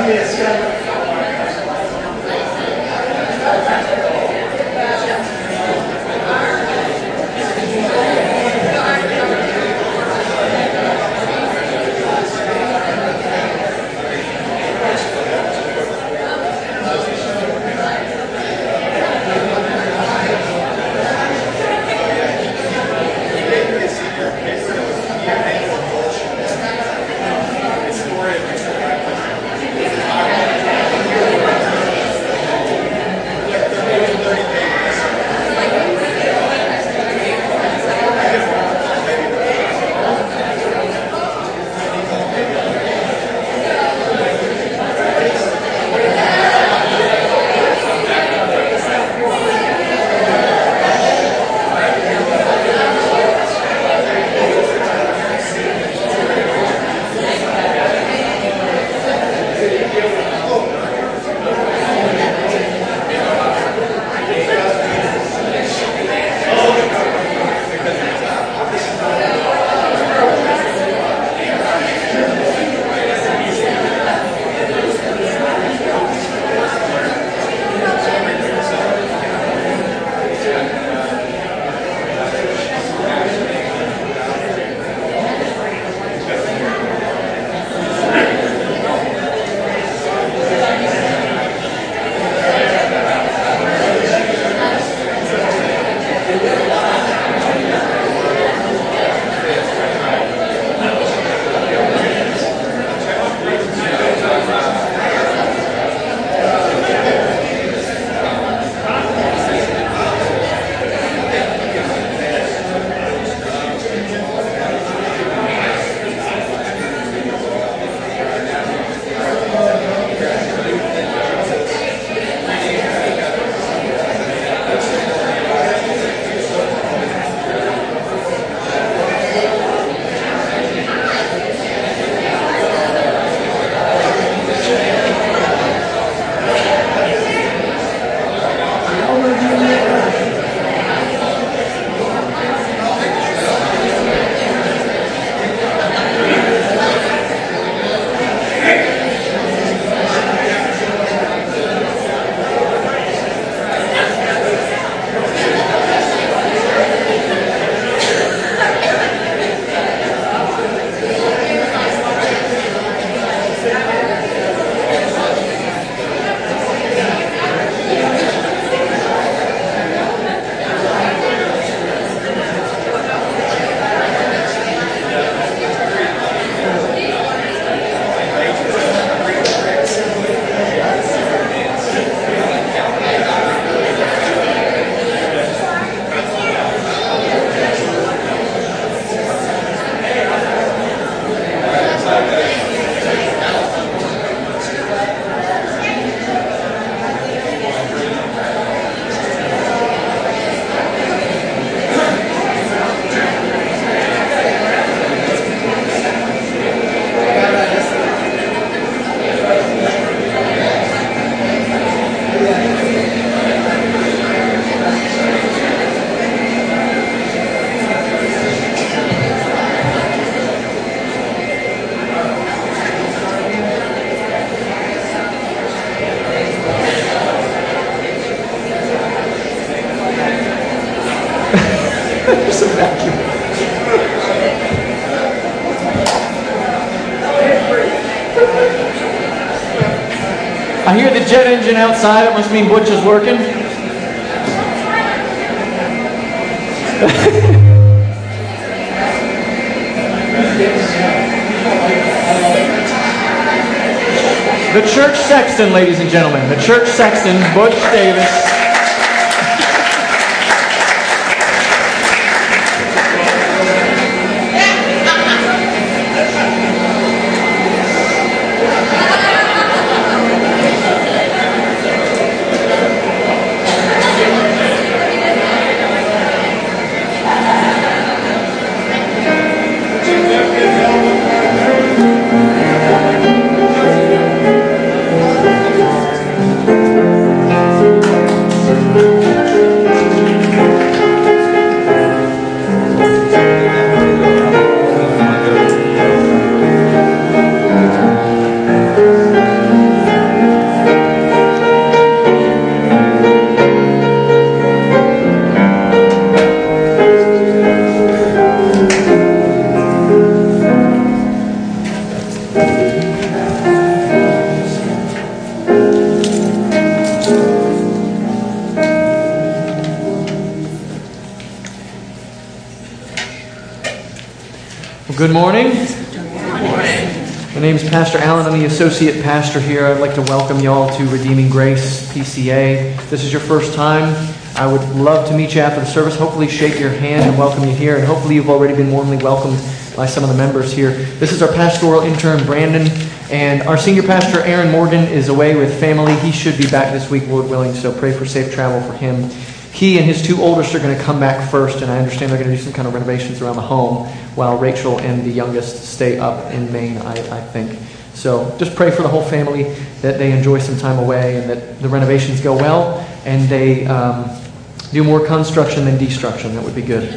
There's a vacuum. I hear the jet engine outside. It must mean Butch is working. The church sexton, ladies and gentlemen. The church sexton, Butch Davis. Good morning. My name is Pastor Allen. I'm the associate pastor here. I'd like to welcome y'all to Redeeming Grace PCA. If this is your first time, I would love to meet you after the service. Hopefully shake your hand and welcome you here. And hopefully you've already been warmly welcomed by some of the members here. This is our pastoral intern, Brandon. And our senior pastor, Aaron Morgan, is away with family. He should be back this week, Lord willing, so pray for safe travel for him. He and his two oldest are going to come back first, and I understand they're going to do some kind of renovations around the home, while Rachel and the youngest stay up in Maine, I think. So just pray for the whole family, that they enjoy some time away, and that the renovations go well, and they do more construction than destruction. That would be good.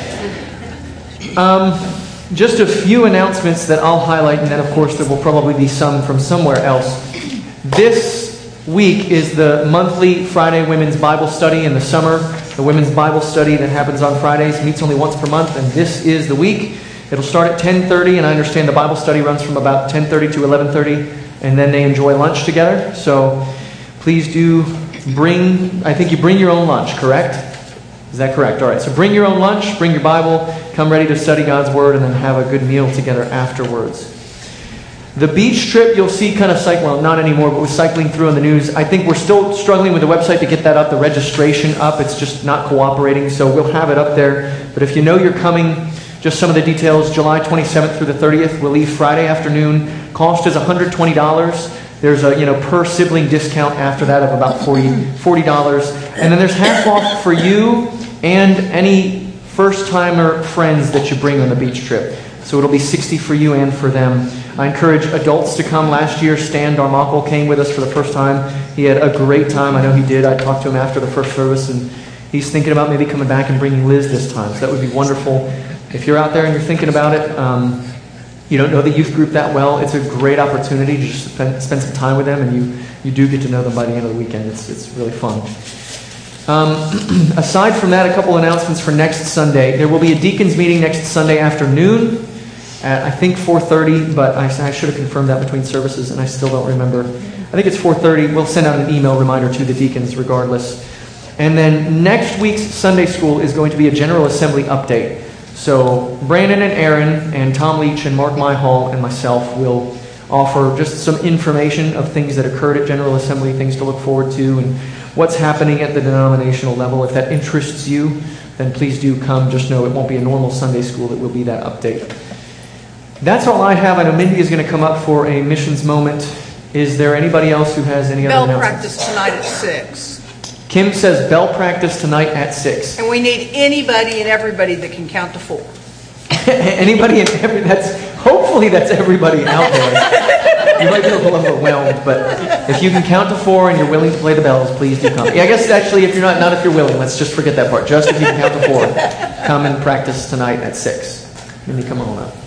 Just a few announcements that I'll highlight, and then, of course, there will probably be some from somewhere else. This week is the monthly Friday Women's Bible Study in the summer. The Women's Bible Study that happens on Fridays meets only once per month, and this is the week. It'll start at 10:30, and I understand the Bible study runs from about 10:30 to 11:30, and then they enjoy lunch together. So please do I think you bring your own lunch, correct? Is that correct? All right, so bring your own lunch, bring your Bible, come ready to study God's Word, and then have a good meal together afterwards. The beach trip, you'll see kind of well, not anymore, but we're cycling through in the news. I think we're still struggling with the website to get that up, the registration up. It's just not cooperating, so we'll have it up there. But if you know you're coming, just some of the details, July 27th through the 30th. We'll leave Friday afternoon. Cost is $120. There's a per sibling discount after that of about $40. And then there's half off for you and any first-timer friends that you bring on the beach trip. So it'll be $60 for you and for them. I encourage adults to come. Last year, Stan Darmakel came with us for the first time. He had a great time. I know he did. I talked to him after the first service, and he's thinking about maybe coming back and bringing Liz this time. So that would be wonderful. If you're out there and you're thinking about it, you don't know the youth group that well, it's a great opportunity to just spend some time with them, and you do get to know them by the end of the weekend. It's really fun. Aside from that, a couple announcements for next Sunday. There will be a deacons meeting next Sunday afternoon at, I think, 4:30, but I should have confirmed that between services, and I still don't remember. I think it's 4:30. We'll send out an email reminder to the deacons regardless. And then next week's Sunday school is going to be a General Assembly update. So Brandon and Aaron and Tom Leach and Mark Myhall and myself will offer just some information of things that occurred at General Assembly, things to look forward to, and what's happening at the denominational level. If that interests you, then please do come. Just know it won't be a normal Sunday school. It will be that update. That's all I have. I know Mindy is going to come up for a missions moment. Is there anybody else who has any other announcements? Bell practice tonight at 6. Kim says bell practice tonight at 6. And we need anybody and everybody that can count to 4. Anybody and hopefully that's everybody out there. You might be a little overwhelmed, but if you can count to 4 and you're willing to play the bells, please do come. Yeah, I guess actually if you're not if you're willing, let's just forget that part. Just if you can count to 4, come and practice tonight at 6. Mindy, come on up.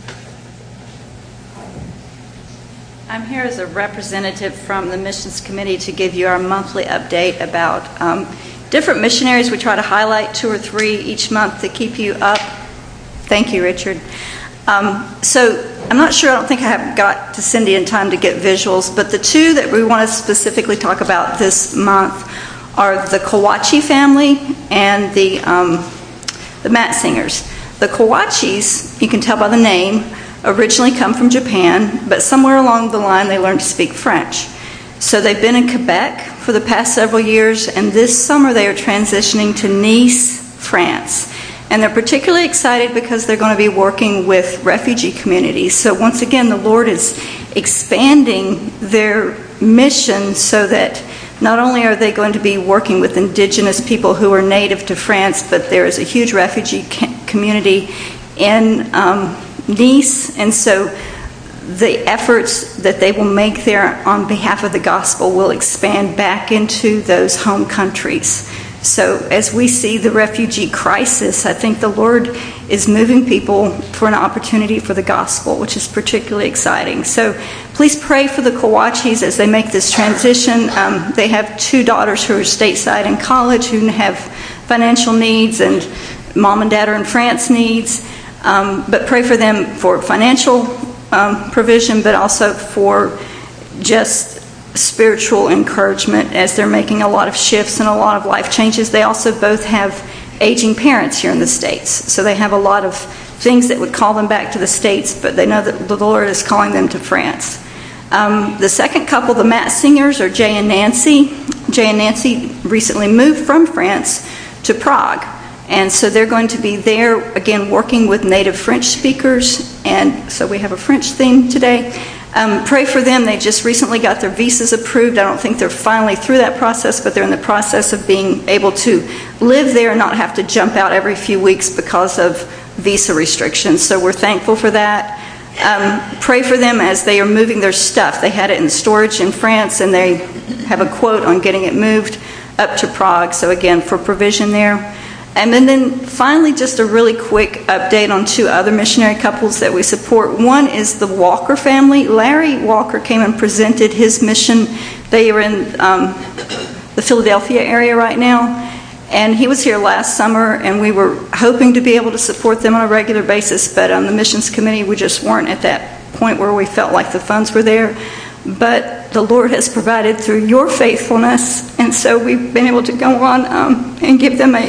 I'm here as a representative from the Missions Committee to give you our monthly update about different missionaries. We try to highlight 2 or 3 each month to keep you up. Thank you, Richard. So I'm not sure, I don't think I have got to Cindy in time to get visuals, but the 2 that we want to specifically talk about this month are the Kawachi family and the Matsingers. The Kawachis, you can tell by the name, originally come from Japan, but somewhere along the line they learned to speak French. So they've been in Quebec for the past several years, and this summer they are transitioning to Nice, France. And they're particularly excited because they're going to be working with refugee communities. So once again, the Lord is expanding their mission so that not only are they going to be working with indigenous people who are native to France, but there is a huge refugee community in Nice, and so the efforts that they will make there on behalf of the gospel will expand back into those home countries. So as we see the refugee crisis, I think the Lord is moving people for an opportunity for the gospel, which is particularly exciting. So please pray for the Kawachis as they make this transition. They have 2 daughters who are stateside in college who have financial needs, and mom and dad are in France needs. But pray for them for financial provision, but also for just spiritual encouragement as they're making a lot of shifts and a lot of life changes. They also both have aging parents here in the States, so they have a lot of things that would call them back to the States, but they know that the Lord is calling them to France. The second couple, the Matt Singers, are Jay and Nancy. Jay and Nancy recently moved from France to Prague. And so they're going to be there, again, working with native French speakers. And so we have a French theme today. Pray for them. They just recently got their visas approved. I don't think they're finally through that process, but they're in the process of being able to live there and not have to jump out every few weeks because of visa restrictions. So we're thankful for that. Pray for them as they are moving their stuff. They had it in storage in France, and they have a quote on getting it moved up to Prague. So again, for provision there. And then finally, just a really quick update on two other missionary couples that we support. One is the Walker family. Larry Walker came and presented his mission. They are in the Philadelphia area right now. And he was here last summer, and we were hoping to be able to support them on a regular basis. But on the missions committee, we just weren't at that point where we felt like the funds were there. But the Lord has provided through your faithfulness, and so we've been able to go on and give them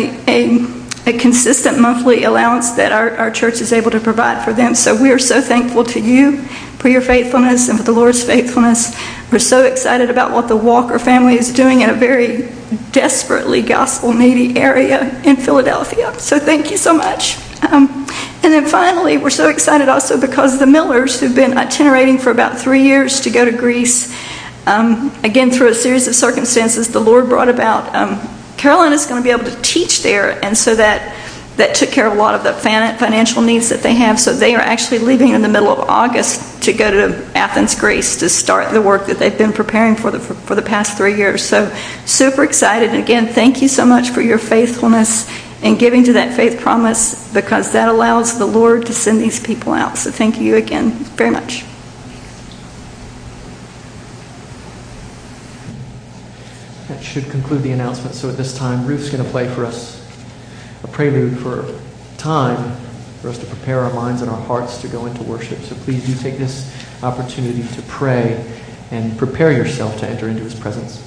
a consistent monthly allowance that our church is able to provide for them. So we are so thankful to you for your faithfulness and for the Lord's faithfulness. We're so excited about what the Walker family is doing in a very desperately gospel-needy area in Philadelphia. So thank you so much. And then finally, we're so excited also because the Millers, who've been itinerating for about 3 years to go to Greece, again, through a series of circumstances, the Lord brought about, Caroline is going to be able to teach there, and so that took care of a lot of the financial needs that they have. So they are actually leaving in the middle of August to go to Athens, Greece, to start the work that they've been preparing for the past 3 years. So super excited. And again, thank you so much for your faithfulness in giving to that faith promise, because that allows the Lord to send these people out. So thank you again very much. That should conclude the announcement. So at this time, Ruth's going to play for us a prelude for time for us to prepare our minds and our hearts to go into worship. So please do take this opportunity to pray and prepare yourself to enter into His presence.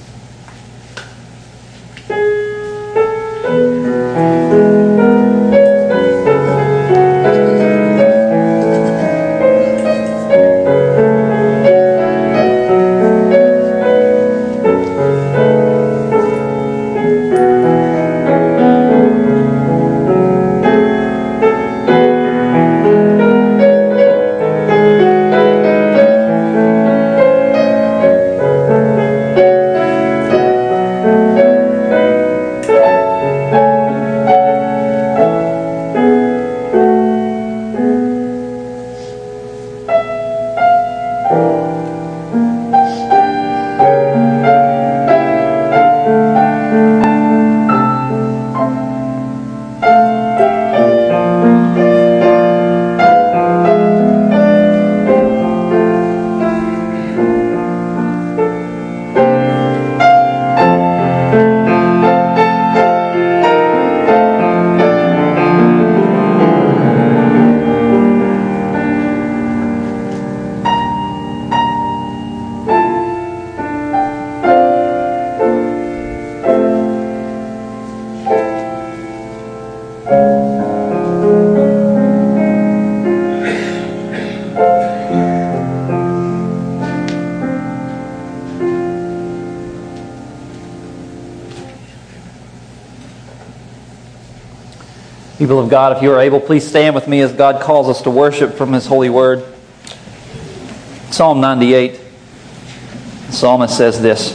People of God, if you are able, please stand with me as God calls us to worship from His holy word. Psalm 98. The psalmist says this: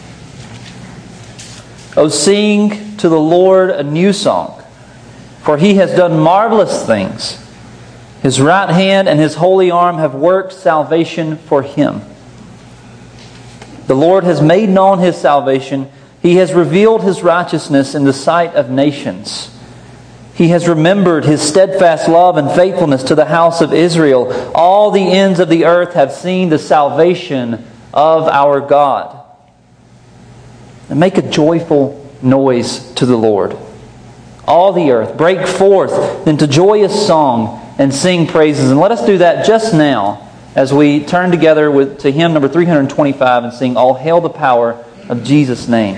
"O sing to the Lord a new song, for He has done marvelous things. His right hand and His holy arm have worked salvation for Him. The Lord has made known His salvation. He has revealed His righteousness in the sight of nations. He has remembered His steadfast love and faithfulness to the house of Israel. All the ends of the earth have seen the salvation of our God." And make a joyful noise to the Lord. All the earth, break forth into joyous song and sing praises. And let us do that just now as we turn together to hymn number 325 and sing "All Hail the Power of Jesus' Name."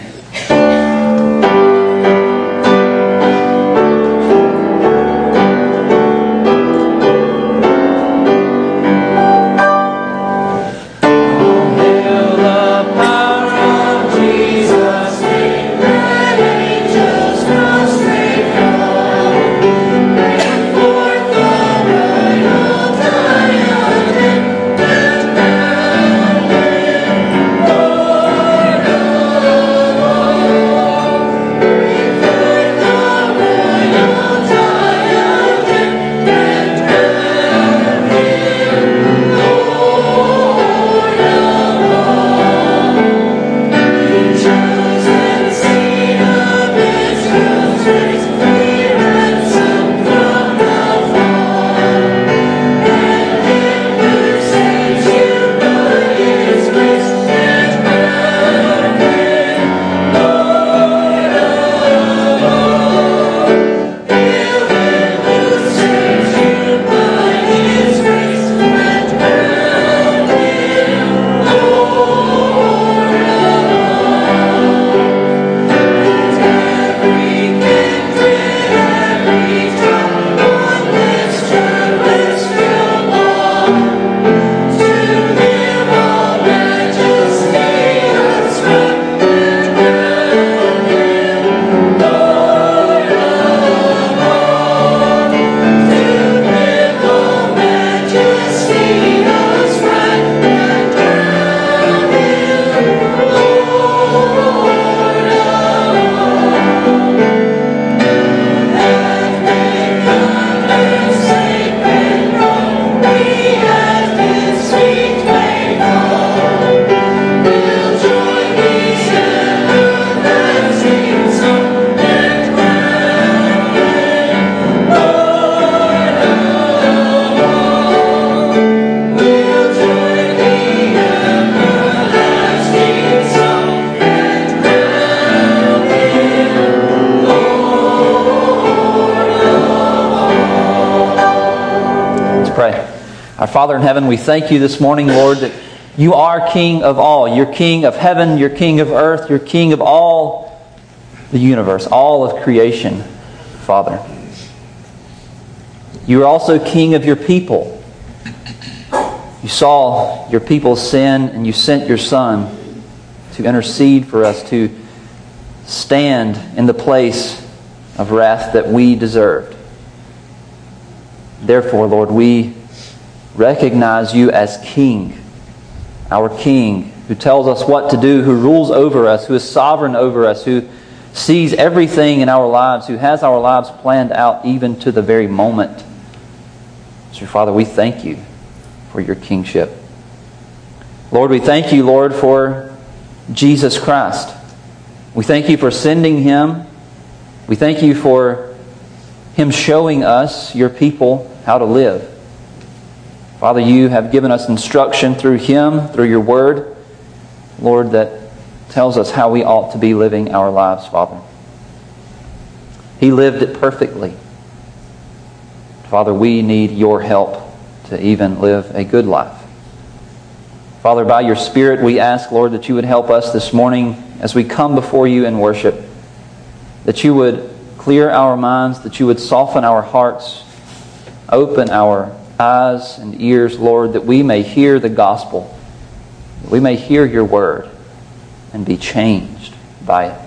Father in heaven, we thank you this morning, Lord, that you are King of all. You're King of heaven, you're King of earth, you're King of all the universe, all of creation, Father. You are also King of your people. You saw your people's sin and you sent your Son to intercede for us, to stand in the place of wrath that we deserved. Therefore, Lord, we recognize you as King, our King, who tells us what to do, who rules over us, who is sovereign over us, who sees everything in our lives, who has our lives planned out even to the very moment. So, Father, we thank you for your kingship. Lord, we thank you, Lord, for Jesus Christ. We thank you for sending Him. We thank you for Him showing us, your people, how to live. Father, you have given us instruction through Him, through your Word, Lord, that tells us how we ought to be living our lives, Father. He lived it perfectly. Father, we need your help to even live a good life. Father, by your Spirit, we ask, Lord, that you would help us this morning as we come before you in worship, that you would clear our minds, that you would soften our hearts, open our eyes and ears, Lord, that we may hear the gospel, that we may hear your word and be changed by it.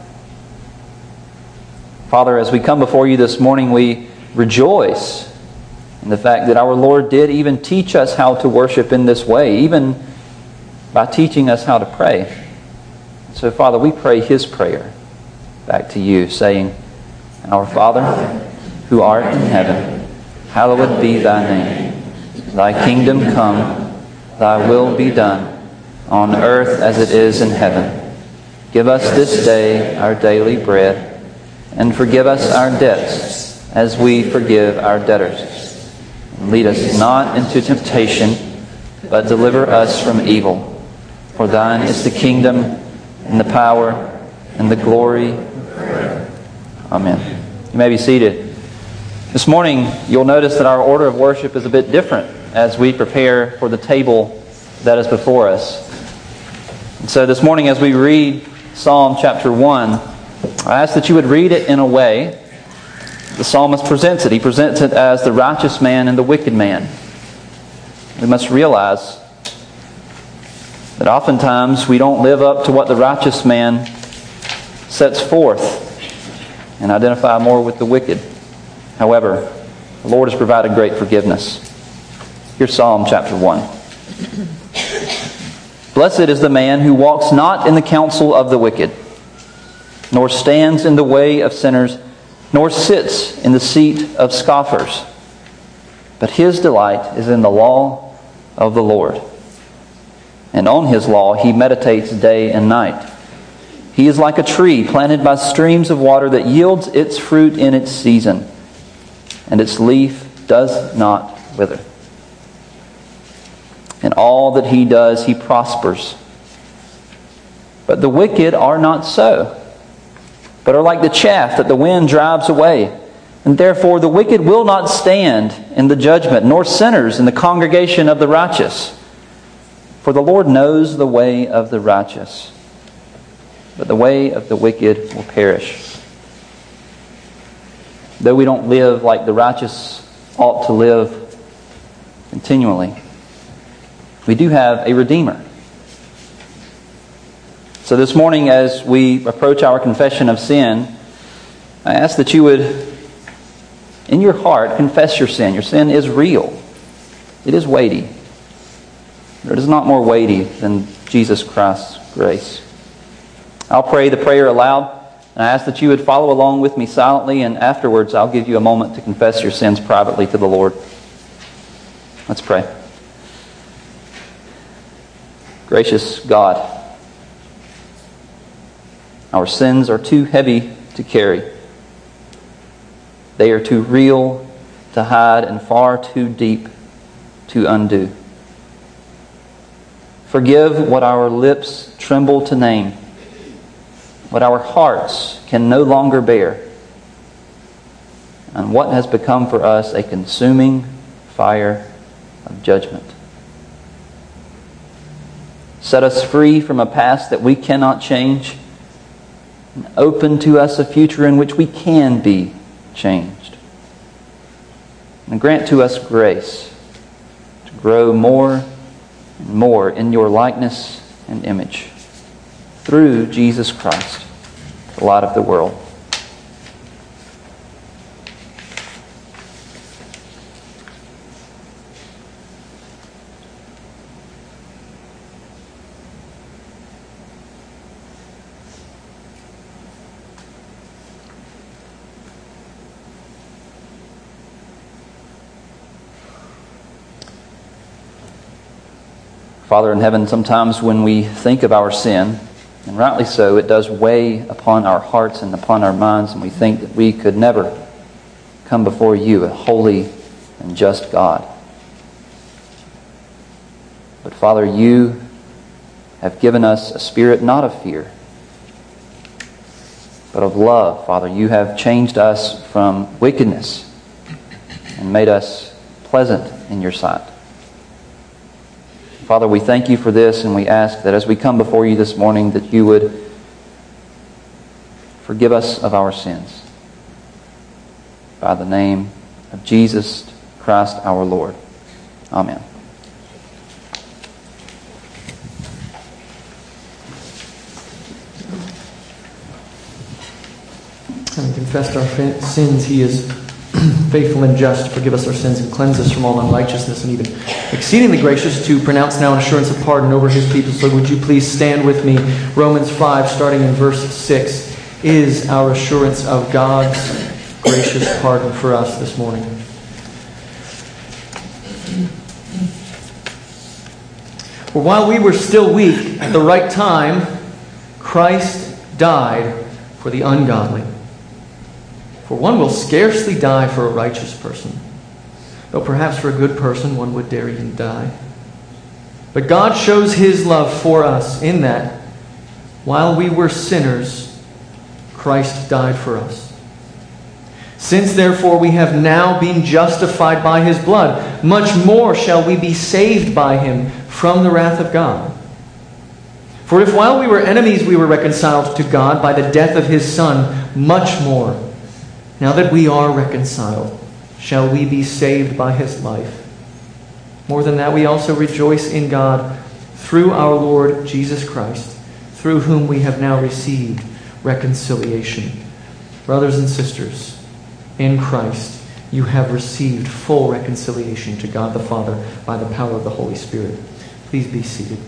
Father, as we come before you this morning, we rejoice in the fact that our Lord did even teach us how to worship in this way, even by teaching us how to pray. So, Father, we pray His prayer back to you, saying, Our Father, who art in heaven, hallowed be thy name. Thy kingdom come, thy will be done, on earth as it is in heaven. Give us this day our daily bread, and forgive us our debts as we forgive our debtors. And lead us not into temptation, but deliver us from evil. For thine is the kingdom, and the power, and the glory. Amen. You may be seated. This morning, you'll notice that our order of worship is a bit different as we prepare for the table that is before us. And so this morning, as we read Psalm chapter 1, I ask that you would read it in a way the psalmist presents it. He presents it as the righteous man and the wicked man. We must realize that oftentimes we don't live up to what the righteous man sets forth and identify more with the wicked. However, the Lord has provided great forgiveness. Here's Psalm chapter 1. Blessed is the man who walks not in the counsel of the wicked, nor stands in the way of sinners, nor sits in the seat of scoffers. But his delight is in the law of the Lord, and on his law he meditates day and night. He is like a tree planted by streams of water that yields its fruit in its season, and its leaf does not wither. In all that he does, he prospers. But the wicked are not so, but are like the chaff that the wind drives away. And therefore the wicked will not stand in the judgment, nor sinners in the congregation of the righteous. For the Lord knows the way of the righteous, but the way of the wicked will perish. Though we don't live like the righteous ought to live continually, we do have a Redeemer. So this morning, as we approach our confession of sin, I ask that you would, in your heart, confess your sin. Your sin is real. It is weighty. But it is not more weighty than Jesus Christ's grace. I'll pray the prayer aloud, and I ask that you would follow along with me silently, and afterwards I'll give you a moment to confess your sins privately to the Lord. Let's pray. Gracious God, our sins are too heavy to carry. They are too real to hide and far too deep to undo. Forgive what our lips tremble to name, what our hearts can no longer bear, and what has become for us a consuming fire of judgment. Set us free from a past that we cannot change, and open to us a future in which we can be changed. And grant to us grace to grow more and more in your likeness and image through Jesus Christ, the light of the world. Father in heaven, sometimes when we think of our sin, and rightly so, it does weigh upon our hearts and upon our minds, and we think that we could never come before you, a holy and just God. But Father, you have given us a spirit not of fear, but of love. Father, you have changed us from wickedness and made us pleasant in your sight. Father, we thank you for this, and we ask that as we come before you this morning, that you would forgive us of our sins. By the name of Jesus Christ our Lord. Amen. Having confessed our sins, He is faithful and just to forgive us our sins and cleanse us from all unrighteousness, and even exceedingly gracious to pronounce now an assurance of pardon over His people. So would you please stand with me? Romans 5, starting in verse 6, is our assurance of God's gracious pardon for us this morning. For while we were still weak, at the right time, Christ died for the ungodly. For one will scarcely die for a righteous person, though perhaps for a good person one would dare even die. But God shows His love for us in that, while we were sinners, Christ died for us. Since therefore we have now been justified by His blood, much more shall we be saved by Him from the wrath of God. For if while we were enemies we were reconciled to God by the death of His Son, much more, now that we are reconciled, shall we be saved by His life. More than that, we also rejoice in God through our Lord Jesus Christ, through whom we have now received reconciliation. Brothers and sisters, in Christ you have received full reconciliation to God the Father by the power of the Holy Spirit. Please be seated.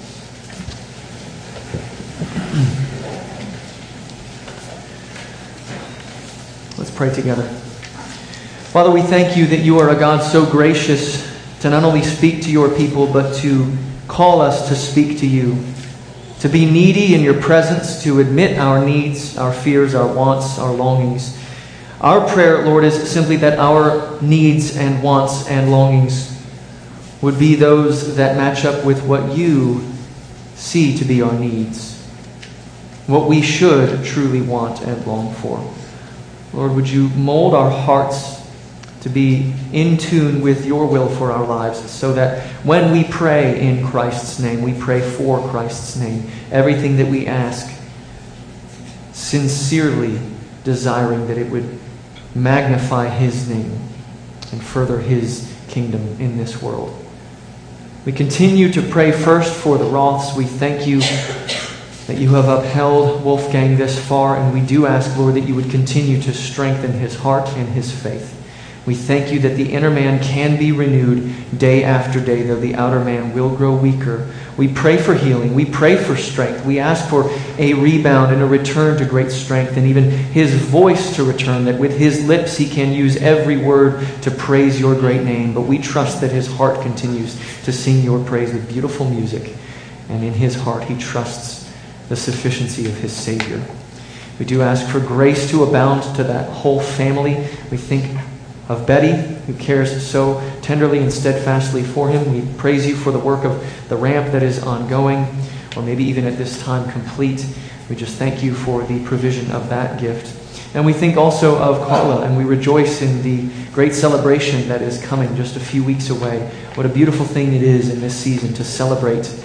Let's pray together. Father, we thank you that you are a God so gracious to not only speak to your people, but to call us to speak to you, to be needy in your presence, to admit our needs, our fears, our wants, our longings. Our prayer, Lord, is simply that our needs and wants and longings would be those that match up with what you see to be our needs, what we should truly want and long for. Lord, would you mold our hearts to be in tune with your will for our lives, so that when we pray in Christ's name, we pray for Christ's name. Everything that we ask, sincerely desiring that it would magnify His name and further His kingdom in this world. We continue to pray first for the Roths. We thank you that you have upheld Wolfgang this far, and we do ask, Lord, that you would continue to strengthen his heart and his faith. We thank you that the inner man can be renewed day after day, though the outer man will grow weaker. We pray for healing. We pray for strength. We ask for a rebound and a return to great strength, and even his voice to return, that with his lips he can use every word to praise your great name. But we trust that his heart continues to sing your praise with beautiful music, and in his heart he trusts the sufficiency of his Savior. We do ask for grace to abound to that whole family. We think of Betty, who cares so tenderly and steadfastly for him. We praise you for the work of the ramp that is ongoing, or maybe even at this time complete. We just thank you for the provision of that gift. And we think also of Carla, and we rejoice in the great celebration that is coming just a few weeks away. What a beautiful thing it is in this season to celebrate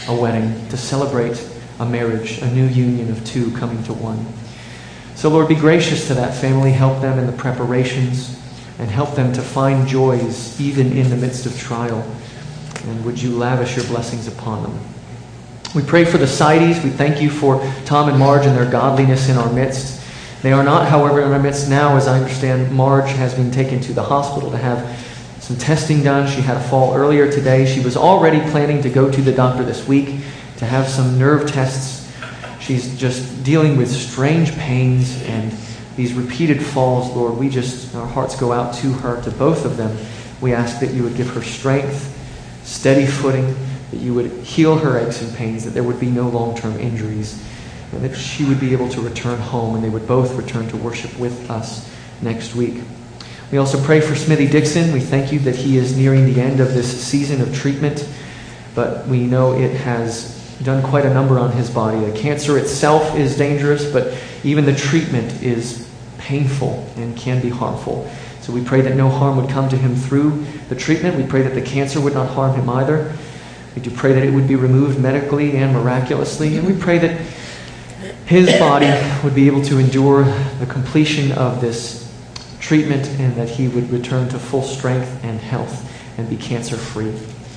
a wedding, to celebrate a marriage, a new union of two coming to one. So Lord, be gracious to that family. Help them in the preparations and help them to find joys even in the midst of trial. And would you lavish your blessings upon them? We pray for the Sides. We thank you for Tom and Marge and their godliness in our midst. They are not, however, in our midst now. As I understand, Marge has been taken to the hospital to have some testing done. She had a fall earlier today. She was already planning to go to the doctor this week to have some nerve tests. She's just dealing with strange pains and these repeated falls. Lord, our hearts go out to her, to both of them. We ask that you would give her strength, steady footing, that you would heal her aches and pains, that there would be no long-term injuries, and that she would be able to return home, and they would both return to worship with us next week. We also pray for Smithy Dixon. We thank you that he is nearing the end of this season of treatment, but we know it has done quite a number on his body. The cancer itself is dangerous, but even the treatment is painful and can be harmful. So we pray that no harm would come to him through the treatment. We pray that the cancer would not harm him either. We do pray that it would be removed medically and miraculously. And we pray that his body would be able to endure the completion of this treatment and that he would return to full strength and health and be cancer-free.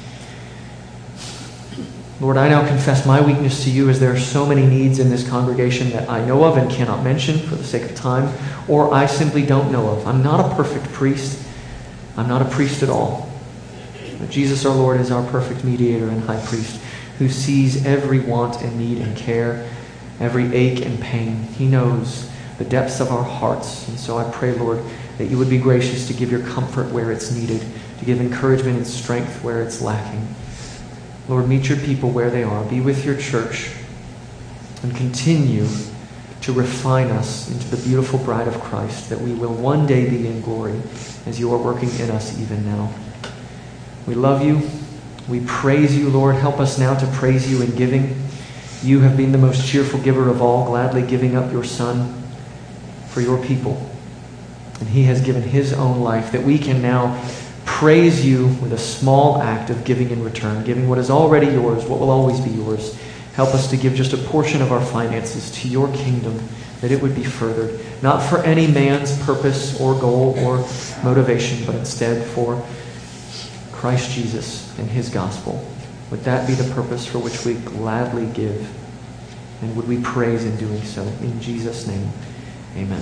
Lord, I now confess my weakness to you, as there are so many needs in this congregation that I know of and cannot mention for the sake of time, or I simply don't know of. I'm not a perfect priest. I'm not a priest at all. But Jesus our Lord is our perfect mediator and high priest, who sees every want and need and care, every ache and pain. He knows the depths of our hearts. And so I pray, Lord, that you would be gracious to give your comfort where it's needed, to give encouragement and strength where it's lacking. Lord, meet your people where they are. Be with your church and continue to refine us into the beautiful bride of Christ, that we will one day be in glory as you are working in us even now. We love you. We praise you, Lord. Help us now to praise you in giving. You have been the most cheerful giver of all, gladly giving up your Son for your people. And he has given his own life, that we can now praise you with a small act of giving in return, giving what is already yours, what will always be yours. Help us to give just a portion of our finances to your kingdom, that it would be furthered, not for any man's purpose or goal or motivation, but instead for Christ Jesus and his gospel. Would that be the purpose for which we gladly give? And would we praise in doing so? In Jesus' name, amen.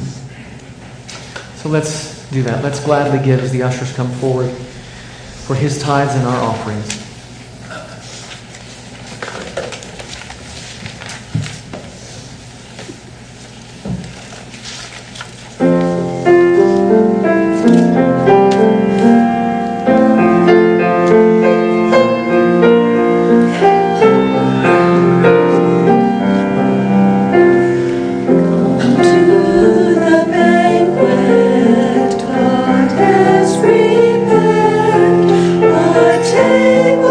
So let's do that. Let's gladly give as the ushers come forward for his tithes and our offerings. Take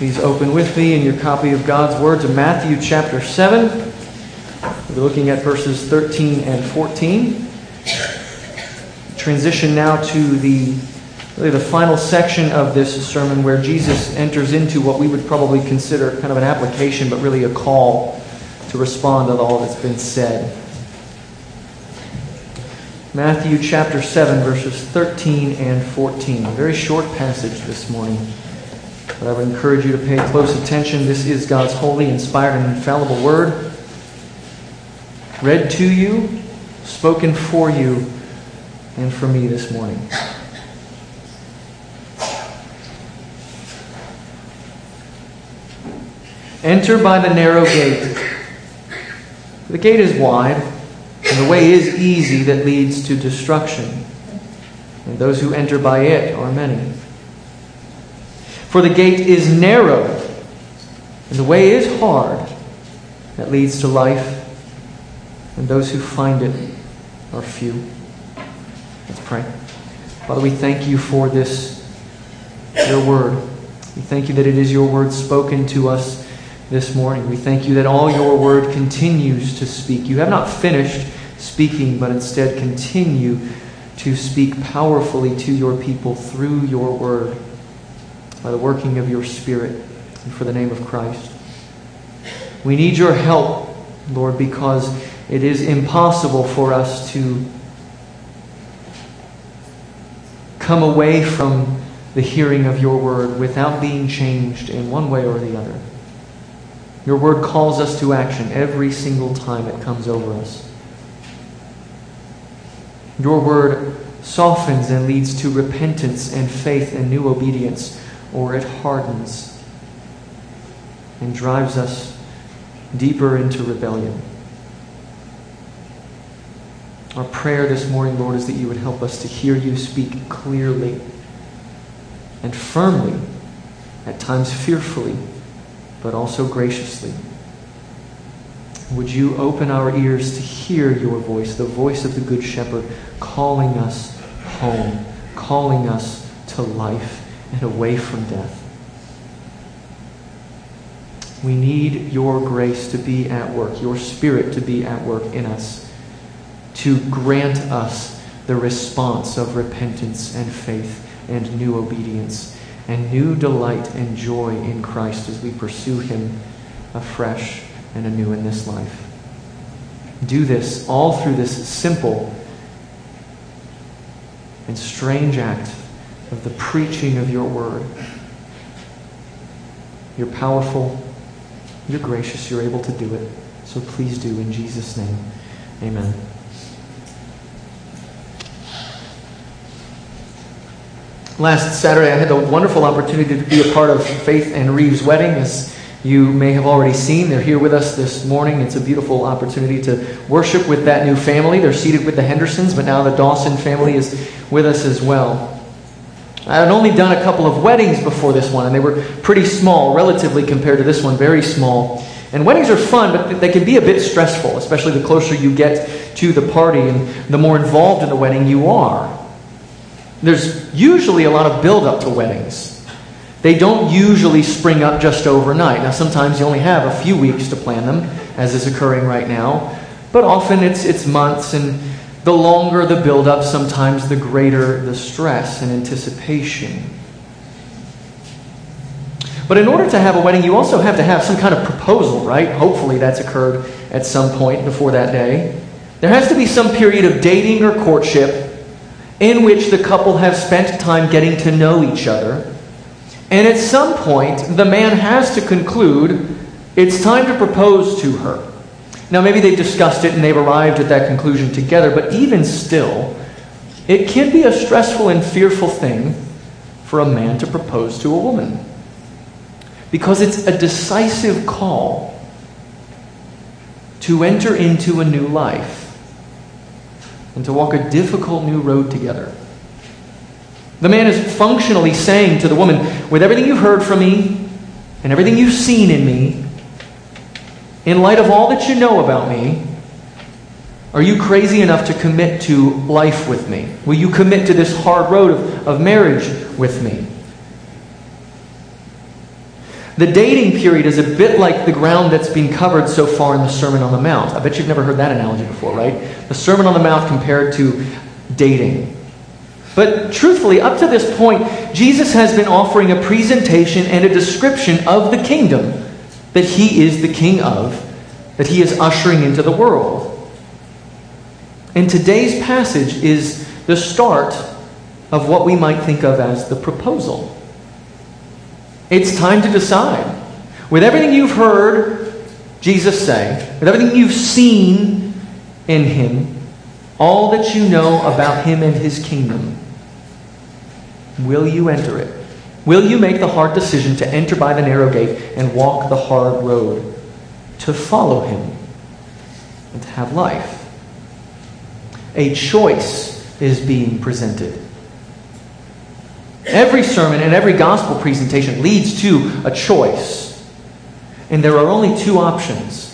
Please open with me in your copy of God's Word to Matthew chapter 7. We'll be looking at verses 13 and 14. Transition now to the final section of this sermon where Jesus enters into what we would probably consider kind of an application, but really a call to respond to all that's been said. Matthew chapter 7, verses 13 and 14. A very short passage this morning, but I would encourage you to pay close attention. This is God's holy, inspired, and infallible Word, read to you, spoken for you, and for me this morning. Enter by the narrow gate. The gate is wide, and the way is easy that leads to destruction, and those who enter by it are many. For the gate is narrow, and the way is hard that leads to life, and those who find it are few. Let's pray. Father, we thank you for this, your word. We thank you that it is your word spoken to us this morning. We thank you that all your word continues to speak. You have not finished speaking, but instead continue to speak powerfully to your people through your word, by the working of your Spirit, and for the name of Christ. We need your help, Lord, because it is impossible for us to come away from the hearing of your word without being changed in one way or the other. Your word calls us to action every single time it comes over us. Your word softens and leads to repentance and faith and new obedience, or it hardens and drives us deeper into rebellion. Our prayer this morning, Lord, is that you would help us to hear you speak clearly and firmly, at times fearfully, but also graciously. Would you open our ears to hear your voice, the voice of the Good Shepherd, calling us home, calling us to life and away from death. We need your grace to be at work, your Spirit to be at work in us, to grant us the response of repentance and faith and new obedience and new delight and joy in Christ as we pursue him afresh and anew in this life. Do this all through this simple and strange act of the preaching of your word. You're powerful, you're gracious, you're able to do it. So please do in Jesus' name. Amen. Last Saturday I had the wonderful opportunity to be a part of Faith and Reeves' wedding. As you may have already seen, they're here with us this morning. It's a beautiful opportunity to worship with that new family. They're seated with the Hendersons, but now the Dawson family is with us as well. I had only done a couple of weddings before this one, and they were pretty small, relatively compared to this one, very small. And weddings are fun, but they can be a bit stressful, especially the closer you get to the party and the more involved in the wedding you are. There's usually a lot of build-up to weddings. They don't usually spring up just overnight. Now, sometimes you only have a few weeks to plan them, as is occurring right now. But often it's months, and the longer the build-up, sometimes the greater the stress and anticipation. But in order to have a wedding, you also have to have some kind of proposal, right? Hopefully that's occurred at some point before that day. There has to be some period of dating or courtship in which the couple have spent time getting to know each other. And at some point, the man has to conclude it's time to propose to her. Now, maybe they've discussed it and they've arrived at that conclusion together, but even still, it can be a stressful and fearful thing for a man to propose to a woman. Because it's a decisive call to enter into a new life and to walk a difficult new road together. The man is functionally saying to the woman, with everything you've heard from me and everything you've seen in me, in light of all that you know about me, are you crazy enough to commit to life with me? Will you commit to this hard road of marriage with me? The dating period is a bit like the ground that's been covered so far in the Sermon on the Mount. I bet you've never heard that analogy before, right? The Sermon on the Mount compared to dating. But truthfully, up to this point, Jesus has been offering a presentation and a description of the kingdom that he is the king of, that he is ushering into the world. And today's passage is the start of what we might think of as the proposal. It's time to decide. With everything you've heard Jesus say, with everything you've seen in him, all that you know about him and his kingdom, will you enter it? Will you make the hard decision to enter by the narrow gate and walk the hard road, to follow him and to have life? A choice is being presented. Every sermon and every gospel presentation leads to a choice. And there are only two options.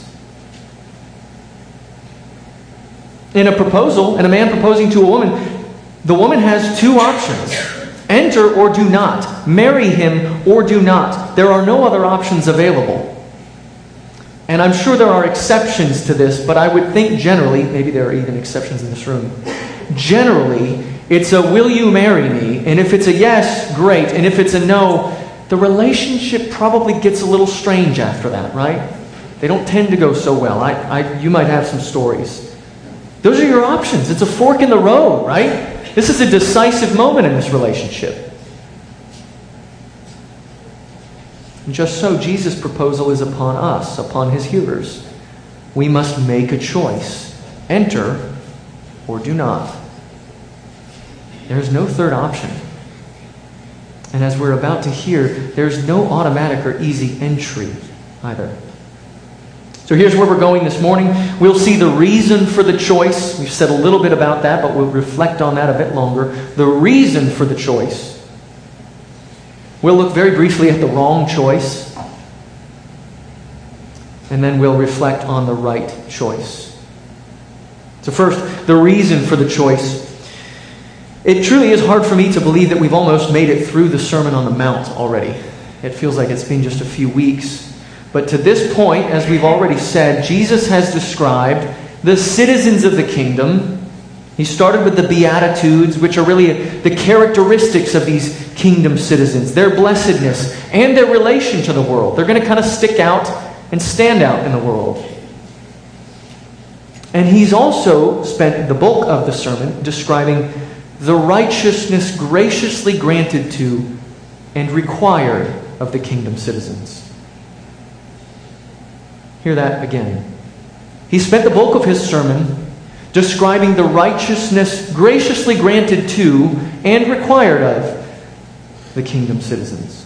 In a proposal, and a man proposing to a woman, the woman has two options. Enter or do not. Marry him or do not. There are no other options available. And I'm sure there are exceptions to this, but I would think generally, maybe there are even exceptions in this room, generally, it's a will you marry me? And if it's a yes, great. And if it's a no, the relationship probably gets a little strange after that, right? They don't tend to go so well. You might have some stories. Those are your options. It's a fork in the road, right? This is a decisive moment in this relationship. And just so, Jesus' proposal is upon us, upon his hearers. We must make a choice. Enter or do not. There's no third option. And as we're about to hear, there's no automatic or easy entry either. So here's where we're going this morning. We'll see the reason for the choice. We've said a little bit about that, but we'll reflect on that a bit longer. The reason for the choice. We'll look very briefly at the wrong choice. And then we'll reflect on the right choice. So first, the reason for the choice. It truly is hard for me to believe that we've almost made it through the Sermon on the Mount already. It feels like it's been just a few weeks. But to this point, as we've already said, Jesus has described the citizens of the kingdom. He started with the Beatitudes, which are really the characteristics of these kingdom citizens, their blessedness, and their relation to the world. They're going to kind of stick out and stand out in the world. And he's also spent the bulk of the sermon describing the righteousness graciously granted to and required of the kingdom citizens. Hear that again. He spent the bulk of his sermon describing the righteousness graciously granted to and required of the kingdom citizens.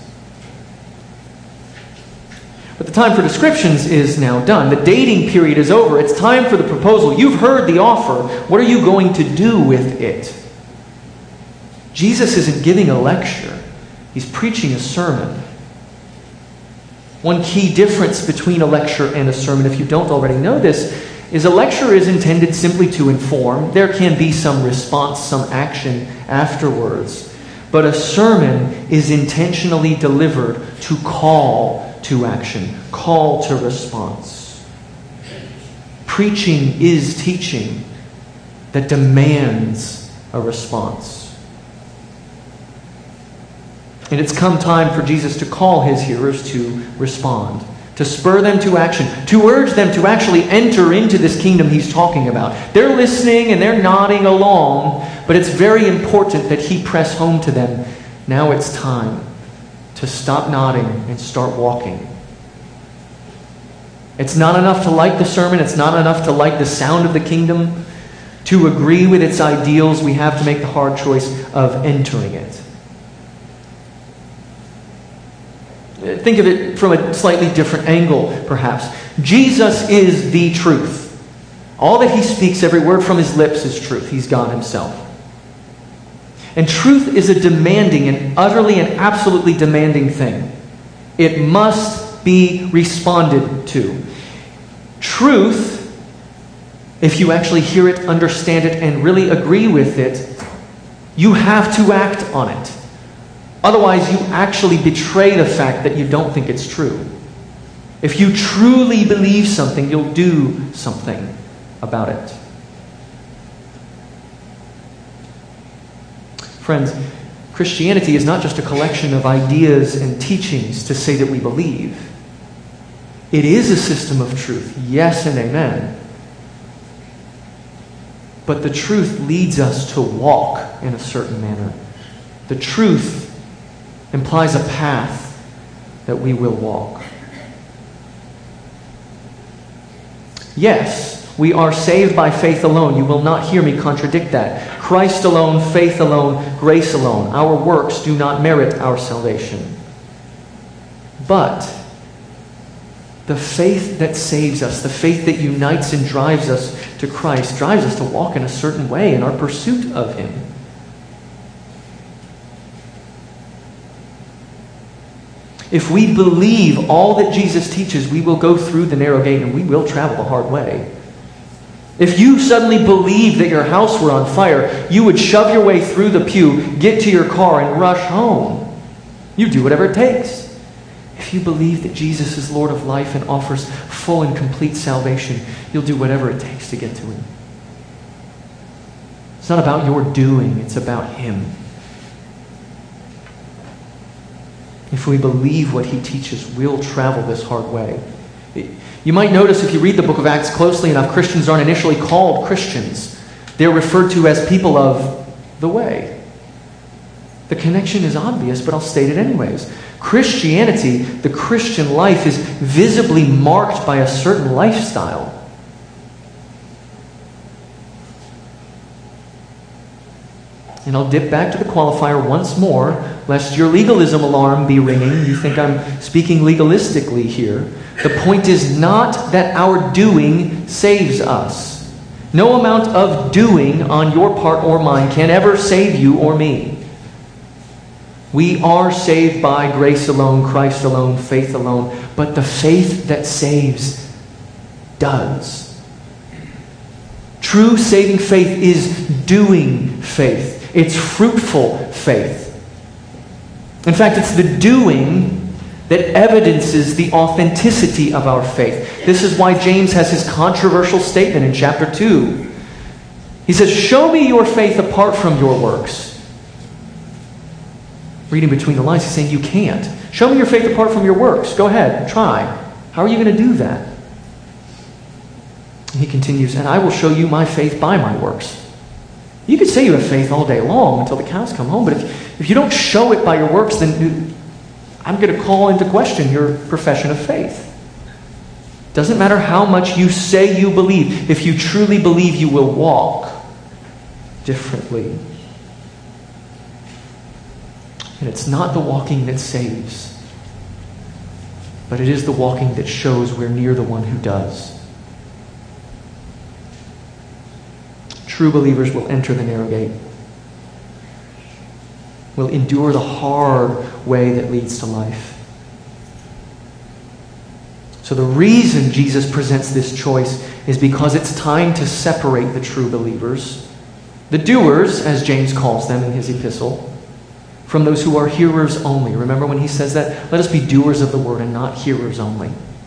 But the time for descriptions is now done. The dating period is over. It's time for the proposal. You've heard the offer. What are you going to do with it? Jesus isn't giving a lecture. He's preaching a sermon. One key difference between a lecture and a sermon, if you don't already know this, is a lecture is intended simply to inform. There can be some response, some action afterwards. But a sermon is intentionally delivered to call to action, call to response. Preaching is teaching that demands a response. And it's come time for Jesus to call his hearers to respond, to spur them to action, to urge them to actually enter into this kingdom he's talking about. They're listening and they're nodding along, but it's very important that he press home to them. Now it's time to stop nodding and start walking. It's not enough to like the sermon. It's not enough to like the sound of the kingdom. To agree with its ideals, we have to make the hard choice of entering it. Think of it from a slightly different angle, perhaps. Jesus is the truth. All that he speaks, every word from his lips is truth. He's God himself. And truth is a demanding and utterly and absolutely demanding thing. It must be responded to. Truth, if you actually hear it, understand it, and really agree with it, you have to act on it. Otherwise, you actually betray the fact that you don't think it's true. If you truly believe something, you'll do something about it. Friends, Christianity is not just a collection of ideas and teachings to say that we believe. It is a system of truth, yes and amen. But the truth leads us to walk in a certain manner. The truth implies a path that we will walk. Yes, we are saved by faith alone. You will not hear me contradict that. Christ alone, faith alone, grace alone. Our works do not merit our salvation. But the faith that saves us, the faith that unites and drives us to Christ, drives us to walk in a certain way in our pursuit of Him. If we believe all that Jesus teaches, we will go through the narrow gate and we will travel the hard way. If you suddenly believed that your house were on fire, you would shove your way through the pew, get to your car, and rush home. You do whatever it takes. If you believe that Jesus is Lord of life and offers full and complete salvation, you'll do whatever it takes to get to Him. It's not about your doing, it's about Him. If we believe what He teaches, we'll travel this hard way. You might notice if you read the book of Acts closely enough, Christians aren't initially called Christians. They're referred to as people of the way. The connection is obvious, but I'll state it anyways. Christianity, the Christian life, is visibly marked by a certain lifestyle. And I'll dip back to the qualifier once more, lest your legalism alarm be ringing. You think I'm speaking legalistically here. The point is not that our doing saves us. No amount of doing on your part or mine can ever save you or me. We are saved by grace alone, Christ alone, faith alone. But the faith that saves does. True saving faith is doing faith. It's fruitful faith. In fact, it's the doing that evidences the authenticity of our faith. This is why James has his controversial statement in chapter 2. He says, "Show me your faith apart from your works." Reading between the lines, he's saying you can't. Show me your faith apart from your works. Go ahead, try. How are you going to do that? And he continues, "And I will show you my faith by my works." You could say you have faith all day long until the cows come home, but if you don't show it by your works, then I'm going to call into question your profession of faith. Doesn't matter how much you say you believe. If you truly believe, you will walk differently. And it's not the walking that saves, but it is the walking that shows we're near the one who does. True believers will enter the narrow gate, will endure the hard way that leads to life. So the reason Jesus presents this choice is because it's time to separate the true believers, the doers, as James calls them in his epistle, from those who are hearers only. Remember when he says that? Let us be doers of the word and not hearers only.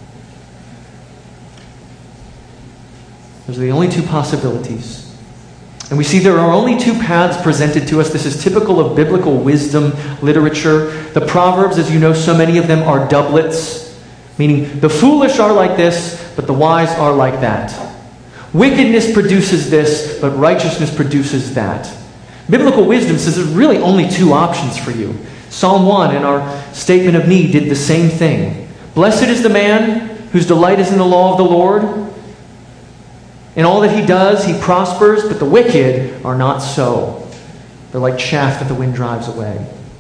Those are the only two possibilities. And we see there are only two paths presented to us. This is typical of biblical wisdom literature. The Proverbs, as you know, so many of them are doublets, meaning the foolish are like this, but the wise are like that. Wickedness produces this, but righteousness produces that. Biblical wisdom says there's really only two options for you. Psalm 1 in our statement of need did the same thing. Blessed is the man whose delight is in the law of the Lord. In all that he does, he prospers, but the wicked are not so. They're like chaff that the wind drives away.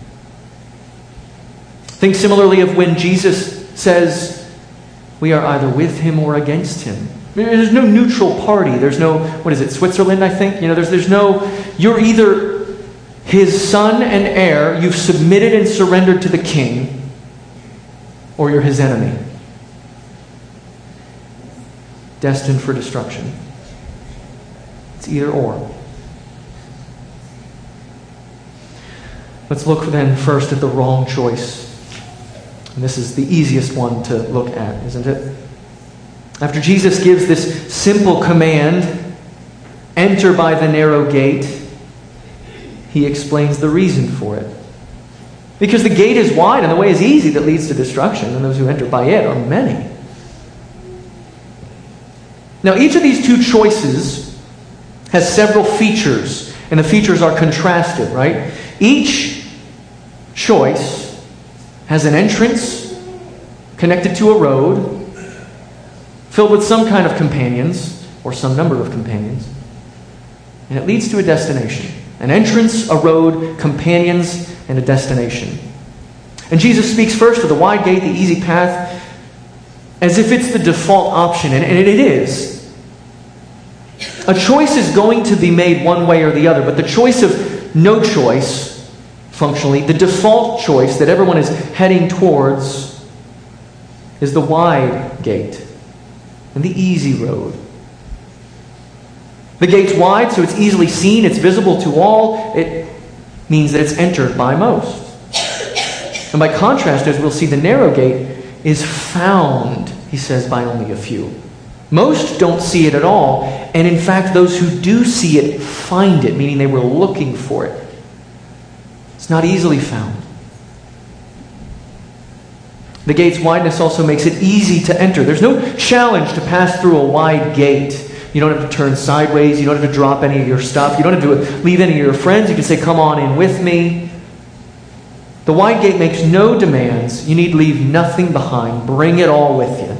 Think similarly of when Jesus says we are either with him or against him. There's no neutral party. There's no, Switzerland, I think? There's no, you're either his son and heir, you've submitted and surrendered to the king, or you're his enemy, destined for destruction. It's either or. Let's look then first at the wrong choice. And this is the easiest one to look at, isn't it? After Jesus gives this simple command, enter by the narrow gate, he explains the reason for it. Because the gate is wide and the way is easy that leads to destruction, and those who enter by it are many. Now, each of these two choices has several features, and the features are contrasted, right? Each choice has an entrance connected to a road filled with some kind of companions, or some number of companions, and it leads to a destination. An entrance, a road, companions, and a destination. And Jesus speaks first of the wide gate, the easy path, as if it's the default option, and it is. A choice is going to be made one way or the other, but the choice of no choice, functionally, the default choice that everyone is heading towards, is the wide gate and the easy road. The gate's wide, so it's easily seen, it's visible to all. It means that it's entered by most. And by contrast, as we'll see, the narrow gate is found, he says, by only a few. Most don't see it at all, and in fact, those who do see it find it, meaning they were looking for it. It's not easily found. The gate's wideness also makes it easy to enter. There's no challenge to pass through a wide gate. You don't have to turn sideways. You don't have to drop any of your stuff. You don't have to leave any of your friends. You can say, come on in with me. The wide gate makes no demands. You need leave nothing behind. Bring it all with you.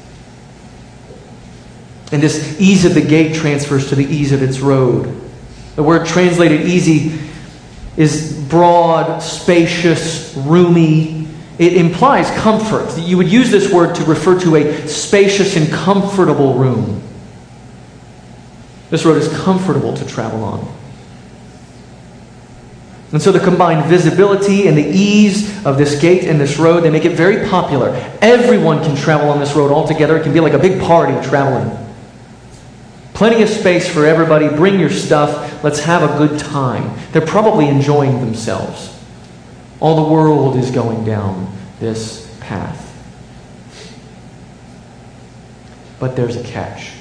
And this ease of the gate transfers to the ease of its road. The word translated easy is broad, spacious, roomy. It implies comfort. You would use this word to refer to a spacious and comfortable room. This road is comfortable to travel on. And so the combined visibility and the ease of this gate and this road, they make it very popular. Everyone can travel on this road all together. It can be like a big party traveling. Plenty of space for everybody. Bring your stuff. Let's have a good time. They're probably enjoying themselves. All the world is going down this path. But there's a catch.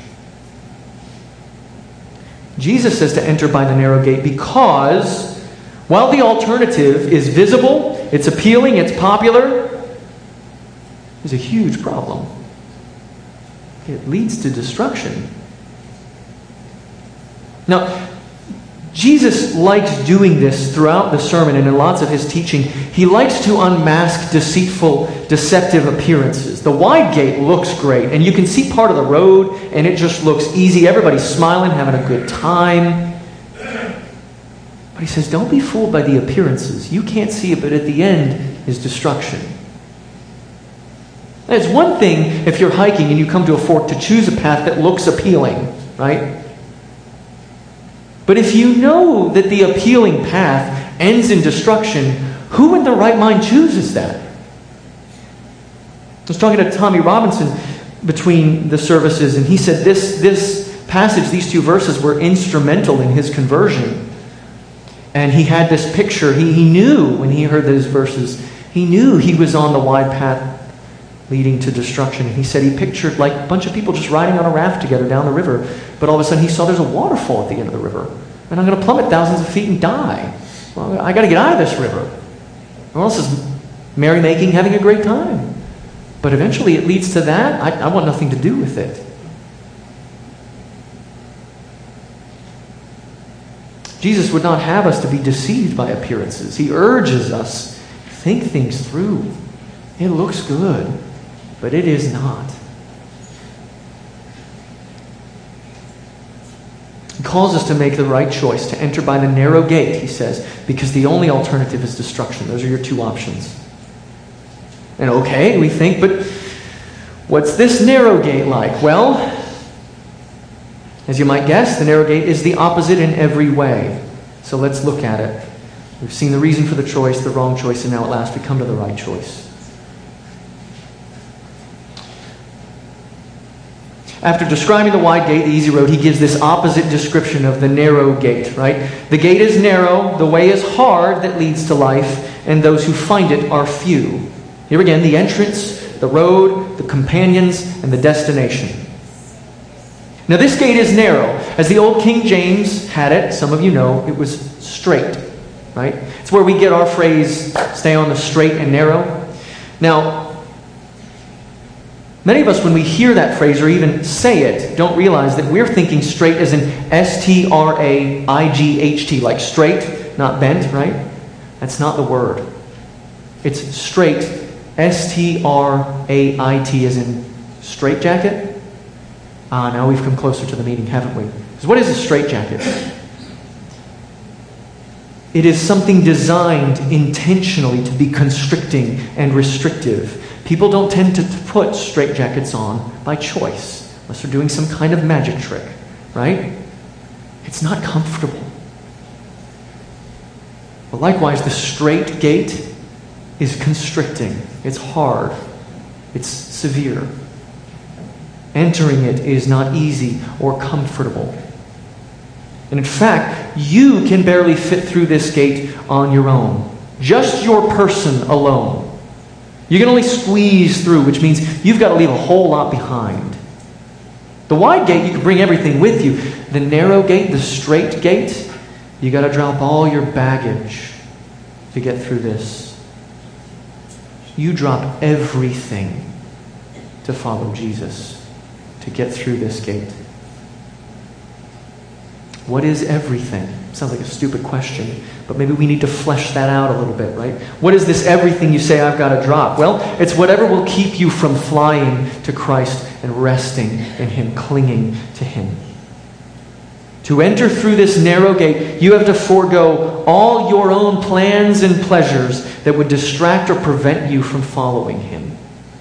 Jesus says to enter by the narrow gate because while the alternative is visible, it's appealing, it's popular, there's a huge problem. It leads to destruction. Now, Jesus likes doing this throughout the sermon and in lots of his teaching. He likes to unmask deceitful, deceptive appearances. The wide gate looks great, and you can see part of the road, and it just looks easy. Everybody's smiling, having a good time. But he says, don't be fooled by the appearances. You can't see it, but at the end is destruction. And it's one thing if you're hiking and you come to a fork to choose a path that looks appealing, right? But if you know that the appealing path ends in destruction, who in their right mind chooses that? I was talking to Tommy Robinson between the services, and he said this passage, these two verses, were instrumental in his conversion. And he had this picture. He knew when he heard those verses, he knew he was on the wide path leading to destruction. And he said he pictured like a bunch of people just riding on a raft together down the river. But all of a sudden he saw there's a waterfall at the end of the river. And I'm going to plummet thousands of feet and die. Well, I got to get out of this river. Or else is merrymaking, having a great time. But eventually it leads to that. I want nothing to do with it. Jesus would not have us to be deceived by appearances. He urges us, think things through. It looks good, but it is not. He calls us to make the right choice, to enter by the narrow gate, he says, because the only alternative is destruction. Those are your two options. And okay, we think, but what's this narrow gate like? Well, as you might guess, the narrow gate is the opposite in every way. So let's look at it. We've seen the reason for the choice, the wrong choice, and now at last we come to the right choice. After describing the wide gate, the easy road, he gives this opposite description of the narrow gate, right? The gate is narrow, the way is hard that leads to life, and those who find it are few. Here again, the entrance, the road, the companions, and the destination. Now this gate is narrow. As the old King James had it, some of you know, it was straight, right? It's where we get our phrase, stay on the straight and narrow. Now, many of us, when we hear that phrase or even say it, don't realize that we're thinking straight as in S-T-R-A-I-G-H-T, like straight, not bent, right? That's not the word. It's straight, S-T-R-A-I-T, as in straitjacket. Now we've come closer to the meaning, haven't we? Because what is a straitjacket? It is something designed intentionally to be constricting and restrictive. People don't tend to put straitjackets on by choice, unless they're doing some kind of magic trick, right? It's not comfortable. But likewise, the straight gate is constricting. It's hard. It's severe. Entering it is not easy or comfortable. And in fact, you can barely fit through this gate on your own. Just your person alone. You can only squeeze through, which means you've got to leave a whole lot behind. The wide gate, you can bring everything with you. The narrow gate, the straight gate, you got to drop all your baggage to get through this. You drop everything to follow Jesus, to get through this gate. What is everything? Sounds like a stupid question, but maybe we need to flesh that out a little bit, right? What is this everything you say I've got to drop? Well, it's whatever will keep you from flying to Christ and resting in Him, clinging to Him. To enter through this narrow gate, you have to forego all your own plans and pleasures that would distract or prevent you from following Him.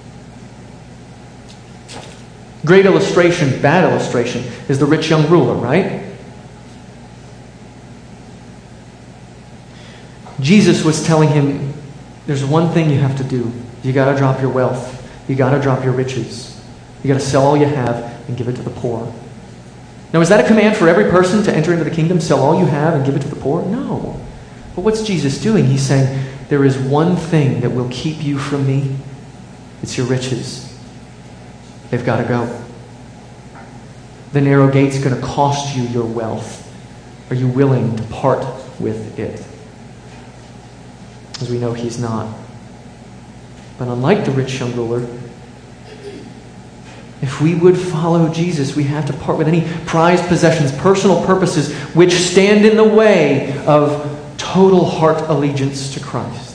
Great illustration, bad illustration, is the rich young ruler, right? Jesus was telling him, there's one thing you have to do. You got to drop your wealth. You got to drop your riches. You got to sell all you have and give it to the poor. Now, is that a command for every person to enter into the kingdom? Sell all you have and give it to the poor? No. But what's Jesus doing? He's saying, there is one thing that will keep you from me. It's your riches. They've got to go. The narrow gate's going to cost you your wealth. Are you willing to part with it? As we know, he's not. But unlike the rich young ruler, if we would follow Jesus, we have to part with any prized possessions, personal purposes, which stand in the way of total heart allegiance to Christ.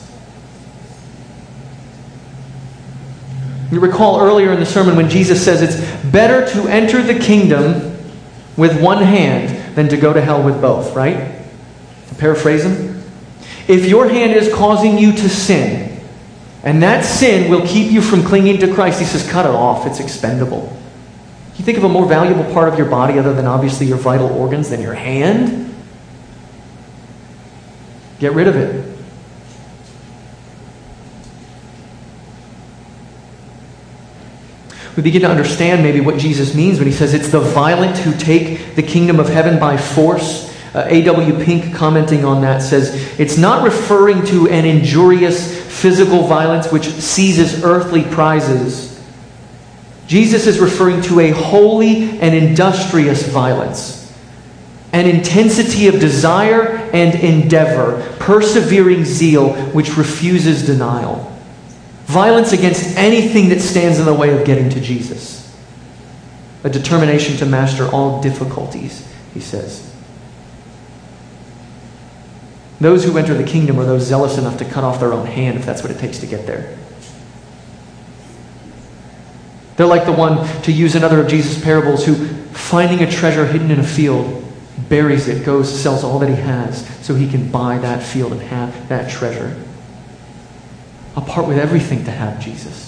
You recall earlier in the sermon when Jesus says it's better to enter the kingdom with one hand than to go to hell with both, right? To paraphrase him. If your hand is causing you to sin, and that sin will keep you from clinging to Christ, he says, cut it off. It's expendable. Can you think of a more valuable part of your body other than obviously your vital organs than your hand? Get rid of it. We begin to understand maybe what Jesus means when he says it's the violent who take the kingdom of heaven by force. A.W. Pink, commenting on that, says it's not referring to an injurious physical violence which seizes earthly prizes. Jesus is referring to a holy and industrious violence, an intensity of desire and endeavor, persevering zeal which refuses denial. Violence against anything that stands in the way of getting to Jesus. A determination to master all difficulties, he says. Those who enter the kingdom are those zealous enough to cut off their own hand if that's what it takes to get there. They're like the one, to use another of Jesus' parables, who, finding a treasure hidden in a field, buries it, goes, sells all that he has so he can buy that field and have that treasure. I'll part with everything to have Jesus.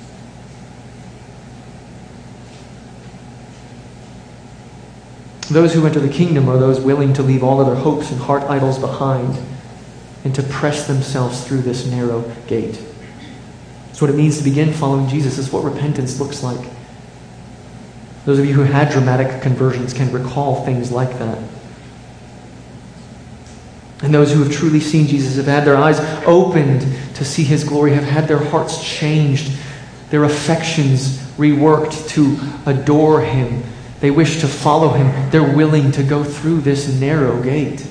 Those who enter the kingdom are those willing to leave all other hopes and heart idols behind and to press themselves through this narrow gate. It's what it means to begin following Jesus. It's what repentance looks like. Those of you who had dramatic conversions can recall things like that. And those who have truly seen Jesus have had their eyes opened to see His glory, have had their hearts changed, their affections reworked to adore Him. They wish to follow Him. They're willing to go through this narrow gate.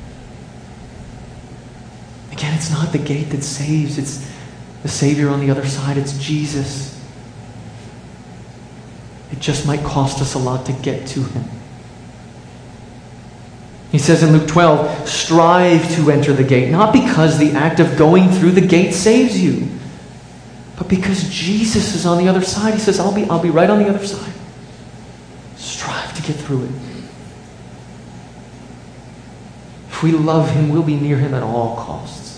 Again, it's not the gate that saves. It's the Savior on the other side. It's Jesus. It just might cost us a lot to get to Him. He says in Luke 12, strive to enter the gate, not because the act of going through the gate saves you, but because Jesus is on the other side. He says, I'll be right on the other side. Strive to get through it. If we love Him, we'll be near Him at all costs.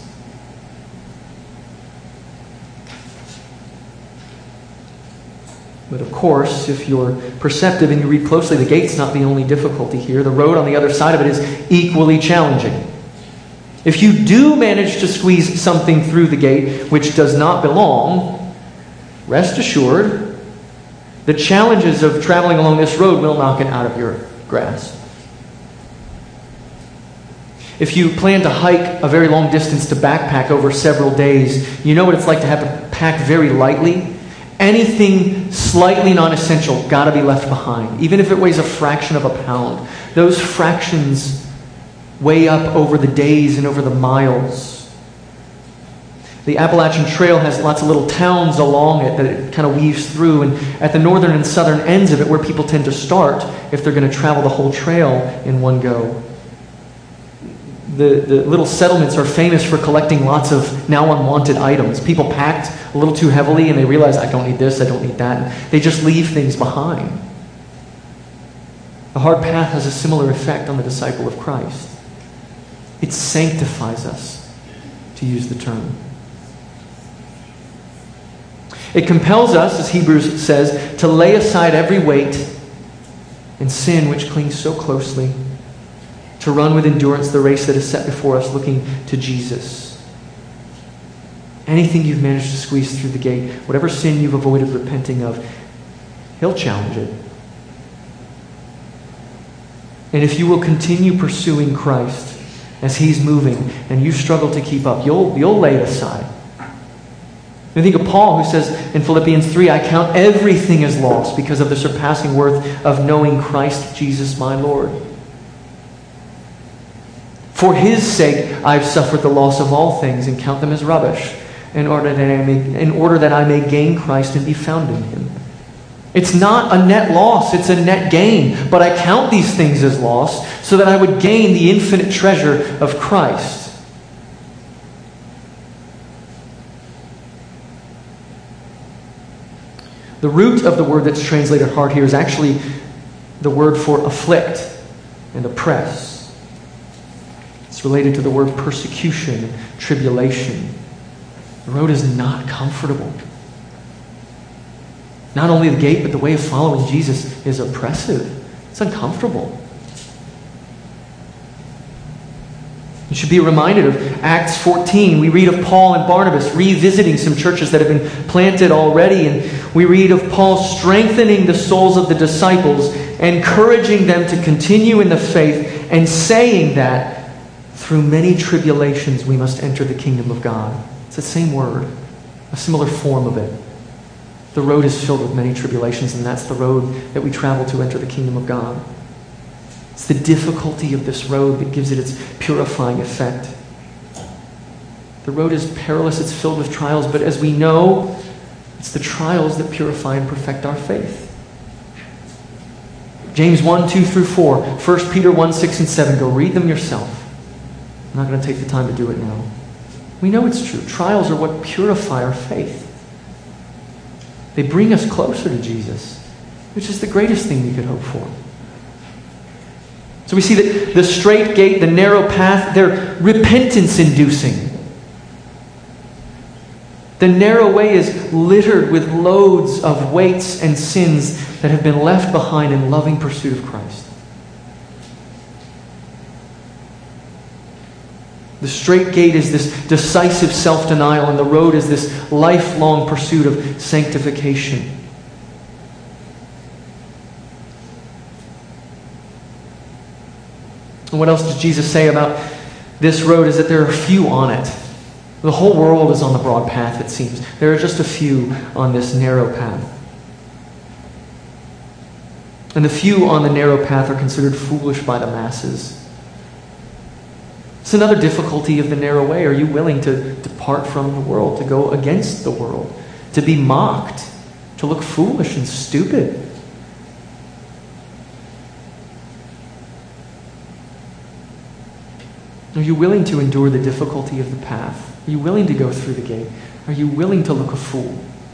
But of course, if you're perceptive and you read closely, the gate's not the only difficulty here. The road on the other side of it is equally challenging. If you do manage to squeeze something through the gate which does not belong, rest assured, the challenges of traveling along this road will knock it out of your grasp. If you plan to hike a very long distance to backpack over several days, you know what it's like to have to pack very lightly. Anything slightly non-essential got to be left behind, even if it weighs a fraction of a pound. Those fractions weigh up over the days and over the miles. The Appalachian Trail has lots of little towns along it that it kind of weaves through, and at the northern and southern ends of it, where people tend to start if they're going to travel the whole trail in one go. The little settlements are famous for collecting lots of now unwanted items. People packed a little too heavily and they realize, I don't need this, I don't need that. And they just leave things behind. The hard path has a similar effect on the disciple of Christ. It sanctifies us, to use the term. It compels us, as Hebrews says, to lay aside every weight and sin which clings so closely, to run with endurance the race that is set before us, looking to Jesus. Anything you've managed to squeeze through the gate, whatever sin you've avoided repenting of, He'll challenge it. And if you will continue pursuing Christ as He's moving and you struggle to keep up, you'll lay it aside. And think of Paul, who says in Philippians 3, I count everything as loss because of the surpassing worth of knowing Christ Jesus my Lord. For His sake, I've suffered the loss of all things and count them as rubbish, in order that I may gain Christ and be found in Him. It's not a net loss, it's a net gain. But I count these things as loss so that I would gain the infinite treasure of Christ. The root of the word that's translated hard here is actually the word for afflict and oppress. It's related to the word persecution and tribulation. The road is not comfortable. Not only the gate, but the way of following Jesus is oppressive. It's uncomfortable. You should be reminded of Acts 14. We read of Paul and Barnabas revisiting some churches that have been planted already. And we read of Paul strengthening the souls of the disciples, encouraging them to continue in the faith, and saying that through many tribulations we must enter the kingdom of God. It's the same word, a similar form of it. The road is filled with many tribulations, and that's the road that we travel to enter the kingdom of God. It's the difficulty of this road that gives it its purifying effect. The road is perilous, it's filled with trials, but as we know, it's the trials that purify and perfect our faith. James 1, 2 through 4, 1 Peter 1, 6 and 7. Go read them yourself. I'm not going to take the time to do it now. We know it's true. Trials are what purify our faith. They bring us closer to Jesus, which is the greatest thing we could hope for. So we see that the straight gate, the narrow path, they're repentance-inducing. The narrow way is littered with loads of weights and sins that have been left behind in loving pursuit of Christ. The straight gate is this decisive self-denial, and the road is this lifelong pursuit of sanctification. And what else does Jesus say about this road is that there are few on it. The whole world is on the broad path, it seems. There are just a few on this narrow path. And the few on the narrow path are considered foolish by the masses. It's another difficulty of the narrow way. Are you willing to depart from the world, to go against the world, to be mocked, to look foolish and stupid? Are you willing to endure the difficulty of the path? Are you willing to go through the gate? Are you willing to look a fool?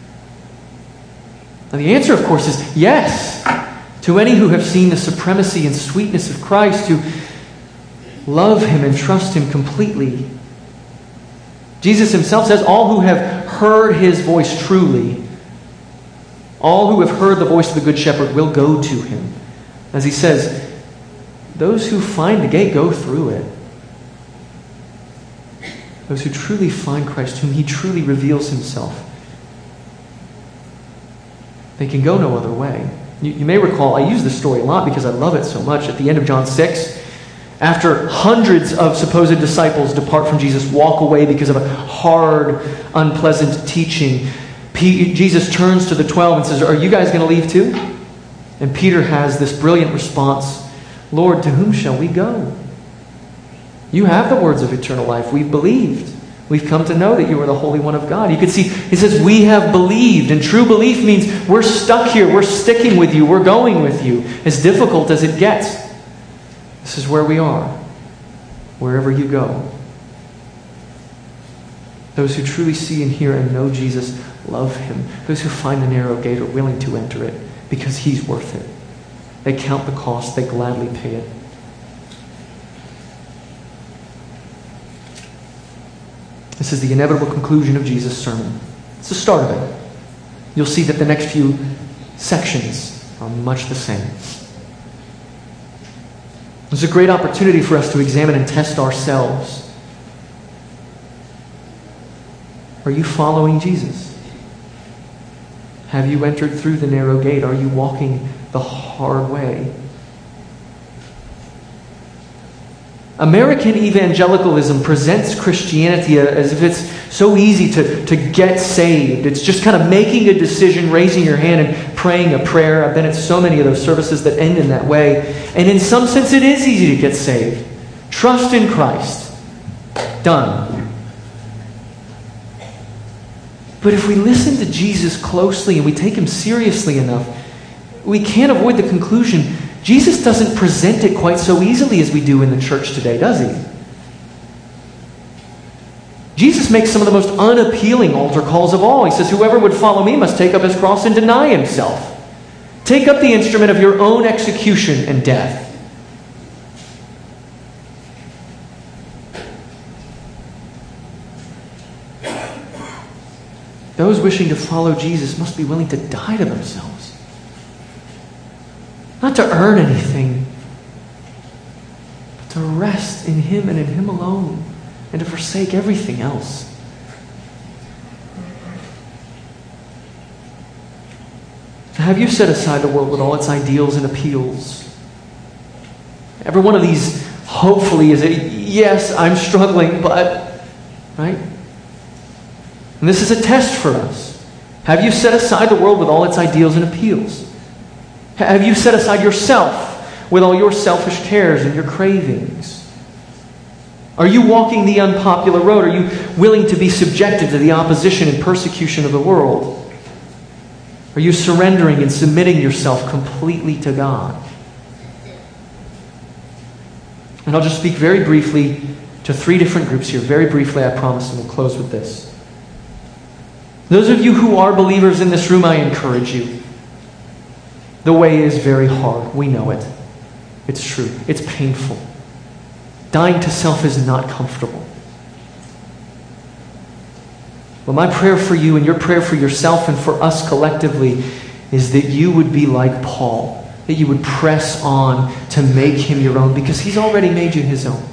And the answer, of course, is yes. To any who have seen the supremacy and sweetness of Christ, who love Him and trust Him completely. Jesus Himself says, all who have heard His voice truly, all who have heard the voice of the Good Shepherd will go to Him. As He says, those who find the gate go through it. Those who truly find Christ, whom He truly reveals Himself, they can go no other way. You may recall, I use this story a lot because I love it so much. At the end of John 6, after hundreds of supposed disciples depart from Jesus, walk away because of a hard, unpleasant teaching, Jesus turns to the 12 and says, are you guys going to leave too? And Peter has this brilliant response, Lord, to whom shall we go? You have the words of eternal life. We've believed. We've come to know that you are the Holy One of God. You can see, he says, we have believed. And true belief means we're stuck here. We're sticking with you. We're going with you. As difficult as it gets. This is where we are. Wherever you go. Those who truly see and hear and know Jesus love Him. Those who find the narrow gate are willing to enter it because He's worth it. They count the cost. They gladly pay it. This is the inevitable conclusion of Jesus' sermon. It's the start of it. You'll see that the next few sections are much the same. There's a great opportunity for us to examine and test ourselves. Are you following Jesus? Have you entered through the narrow gate? Are you walking the hard way? American evangelicalism presents Christianity as if it's so easy to get saved. It's just kind of making a decision, raising your hand and praying a prayer. I've been at so many of those services that end in that way. And in some sense, it is easy to get saved. Trust in Christ. Done. But if we listen to Jesus closely and we take Him seriously enough, we can't avoid the conclusion Jesus doesn't present it quite so easily as we do in the church today, does He? Jesus makes some of the most unappealing altar calls of all. He says, whoever would follow me must take up his cross and deny himself. Take up the instrument of your own execution and death. Those wishing to follow Jesus must be willing to die to themselves. Not to earn anything, but to rest in Him and in Him alone, and to forsake everything else. Have you set aside the world with all its ideals and appeals? Every one of these, hopefully, is a, yes, I'm struggling, but, right? And this is a test for us. Have you set aside the world with all its ideals and appeals? Have you set aside yourself with all your selfish cares and your cravings? Are you walking the unpopular road? Are you willing to be subjected to the opposition and persecution of the world? Are you surrendering and submitting yourself completely to God? And I'll just speak very briefly to 3 different groups here. Very briefly, I promise, and we'll close with this. Those of you who are believers in this room, I encourage you. The way is very hard. We know it. It's true. It's painful. Dying to self is not comfortable. But my prayer for you and your prayer for yourself and for us collectively is that you would be like Paul. That you would press on to make him your own because he's already made you his own.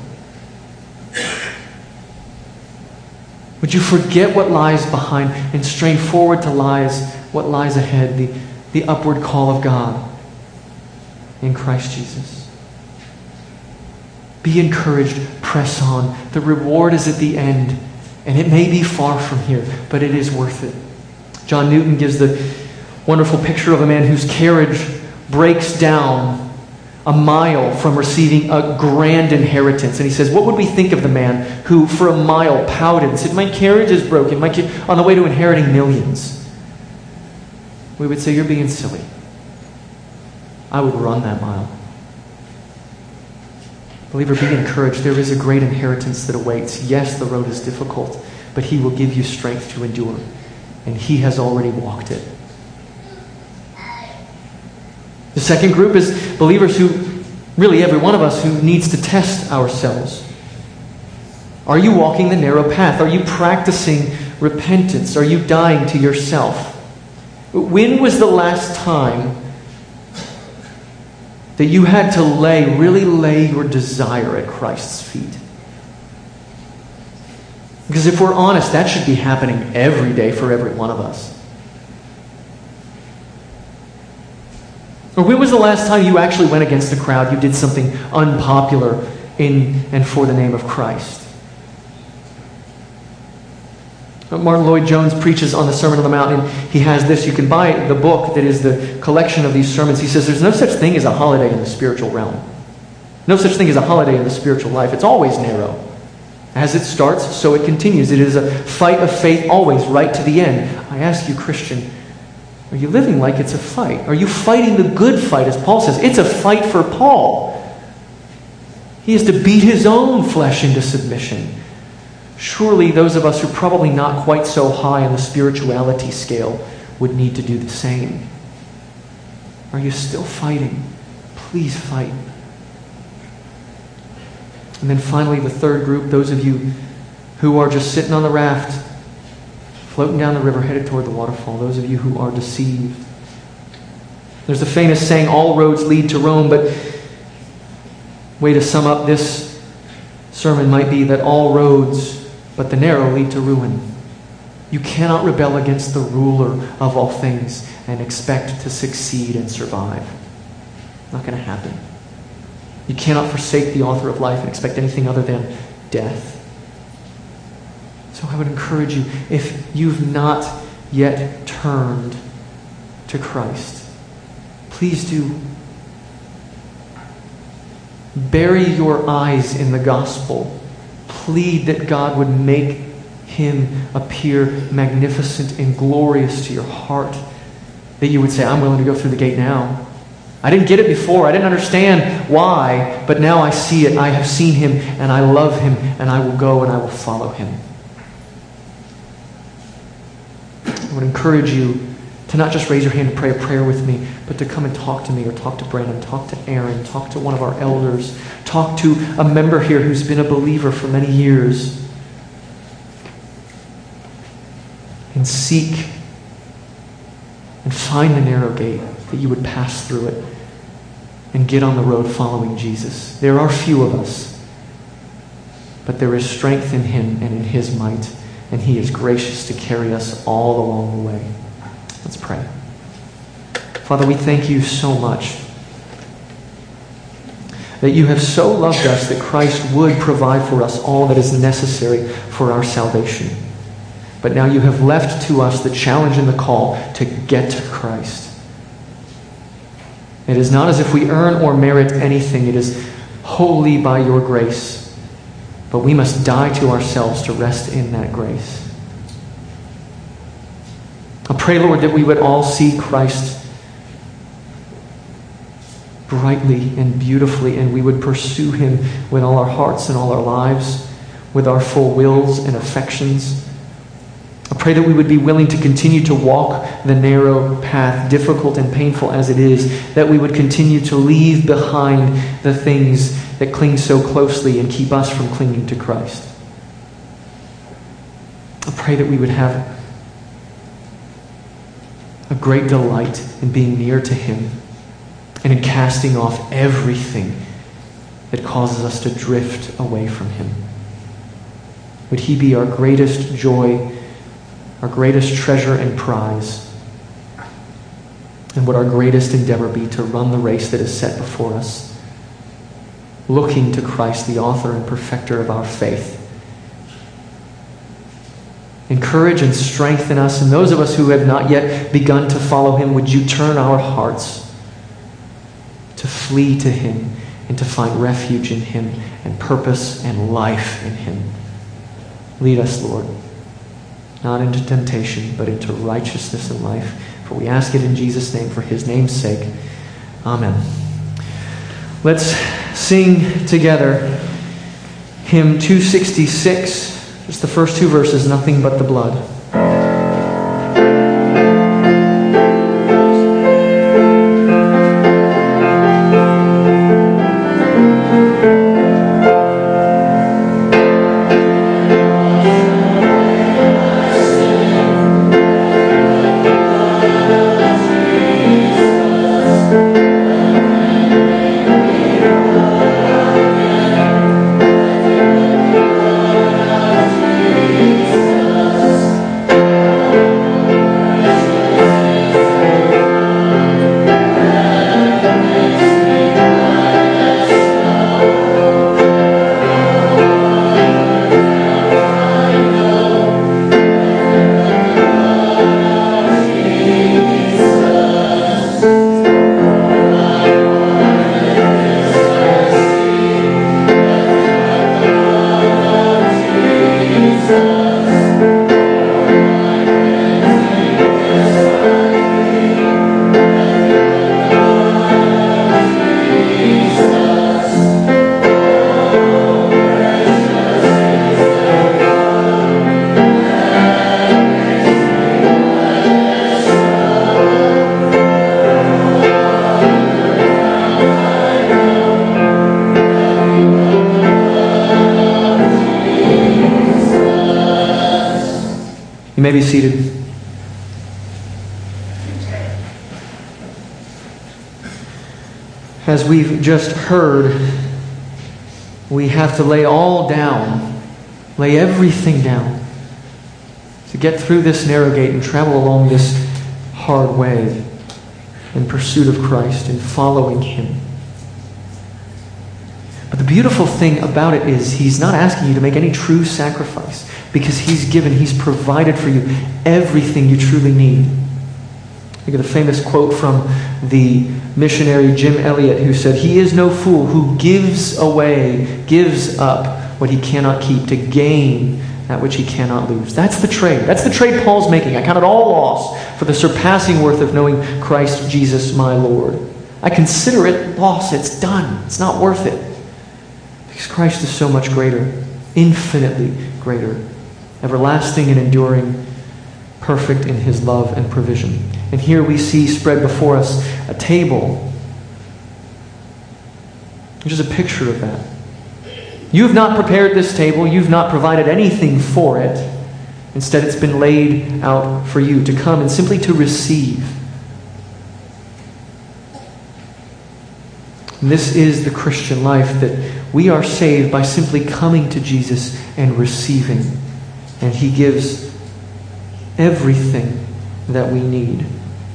Would you forget what lies behind and strain forward to what lies ahead, the upward call of God in Christ Jesus. Be encouraged. Press on. The reward is at the end. And it may be far from here, but it is worth it. John Newton gives the wonderful picture of a man whose carriage breaks down a mile from receiving a grand inheritance. And he says, what would we think of the man who for a mile pouted and said, my carriage is broken, on the way to inheriting millions? We would say, you're being silly. I would run that mile. Believer, be encouraged. There is a great inheritance that awaits. Yes, the road is difficult, but He will give you strength to endure. And He has already walked it. The second group is believers who, really every one of us, who needs to test ourselves. Are you walking the narrow path? Are you practicing repentance? Are you dying to yourself? When was the last time that you had to really lay your desire at Christ's feet? Because if we're honest, that should be happening every day for every one of us. Or when was the last time you actually went against the crowd, you did something unpopular in and for the name of Christ? Martin Lloyd-Jones preaches on the Sermon on the Mount, and he has this. You can buy the book that is the collection of these sermons. He says there's no such thing as a holiday in the spiritual realm. No such thing as a holiday in the spiritual life. It's always narrow. As it starts, so it continues. It is a fight of faith always, right to the end. I ask you, Christian, are you living like it's a fight? Are you fighting the good fight, as Paul says? It's a fight for Paul. He has to beat his own flesh into submission. Surely those of us who are probably not quite so high on the spirituality scale would need to do the same. Are you still fighting? Please fight. And then finally, the third group, those of you who are just sitting on the raft, floating down the river, headed toward the waterfall. Those of you who are deceived. There's a famous saying, all roads lead to Rome, but way to sum up this sermon might be that all roads but the narrow lead to ruin. You cannot rebel against the ruler of all things and expect to succeed and survive. Not going to happen. You cannot forsake the author of life and expect anything other than death. So I would encourage you, if you've not yet turned to Christ, please do. Bury your eyes in the gospel. Plead that God would make Him appear magnificent and glorious to your heart. That you would say, I'm willing to go through the gate now. I didn't get it before. I didn't understand why, but now I see it. I have seen Him, and I love Him, and I will go and I will follow Him. I would encourage you to not just raise your hand and pray a prayer with me, but to come and talk to me, or talk to Brandon, talk to Aaron, talk to one of our elders, talk to a member here who's been a believer for many years, and seek and find the narrow gate, that you would pass through it and get on the road following Jesus. There are few of us, but there is strength in Him and in His might, and He is gracious to carry us all along the way. Let's pray. Father, we thank You so much that You have so loved us that Christ would provide for us all that is necessary for our salvation. But now You have left to us the challenge and the call to get to Christ. It is not as if we earn or merit anything. It is wholly by Your grace. But we must die to ourselves to rest in that grace. I pray, Lord, that we would all see Christ brightly and beautifully, and we would pursue Him with all our hearts and all our lives, with our full wills and affections. I pray that we would be willing to continue to walk the narrow path, difficult and painful as it is, that we would continue to leave behind the things that cling so closely and keep us from clinging to Christ. I pray that we would have a great delight in being near to Him and in casting off everything that causes us to drift away from Him. Would He be our greatest joy, our greatest treasure and prize, and would our greatest endeavor be to run the race that is set before us, looking to Christ, the author and perfecter of our faith. Encourage and strengthen us, and those of us who have not yet begun to follow him, would you turn our hearts to flee to him and to find refuge in him and purpose and life in him. Lead us, Lord, not into temptation, but into righteousness and life. For we ask it in Jesus' name, for his name's sake. Amen. Let's sing together hymn 266, just the first two verses, Nothing But the Blood. You may be seated. As we've just heard, we have to lay all down, lay everything down to get through this narrow gate and travel along this hard way in pursuit of Christ and following him. But the beautiful thing about it is he's not asking you to make any true sacrifice, because he's provided for you everything you truly need. Look at the famous quote from the missionary Jim Elliot, who said, "He is no fool who gives up what he cannot keep to gain that which he cannot lose." That's the trade. That's the trade Paul's making. I count it all loss for the surpassing worth of knowing Christ Jesus my Lord. I consider it loss. It's done. It's not worth it. Because Christ is so much greater, infinitely greater, everlasting and enduring, perfect in his love and provision. And here we see spread before us a table, which is a picture of that. You've not prepared this table. You've not provided anything for it. Instead, it's been laid out for you to come and simply to receive. And this is the Christian life, that we are saved by simply coming to Jesus and receiving. And he gives everything that we need.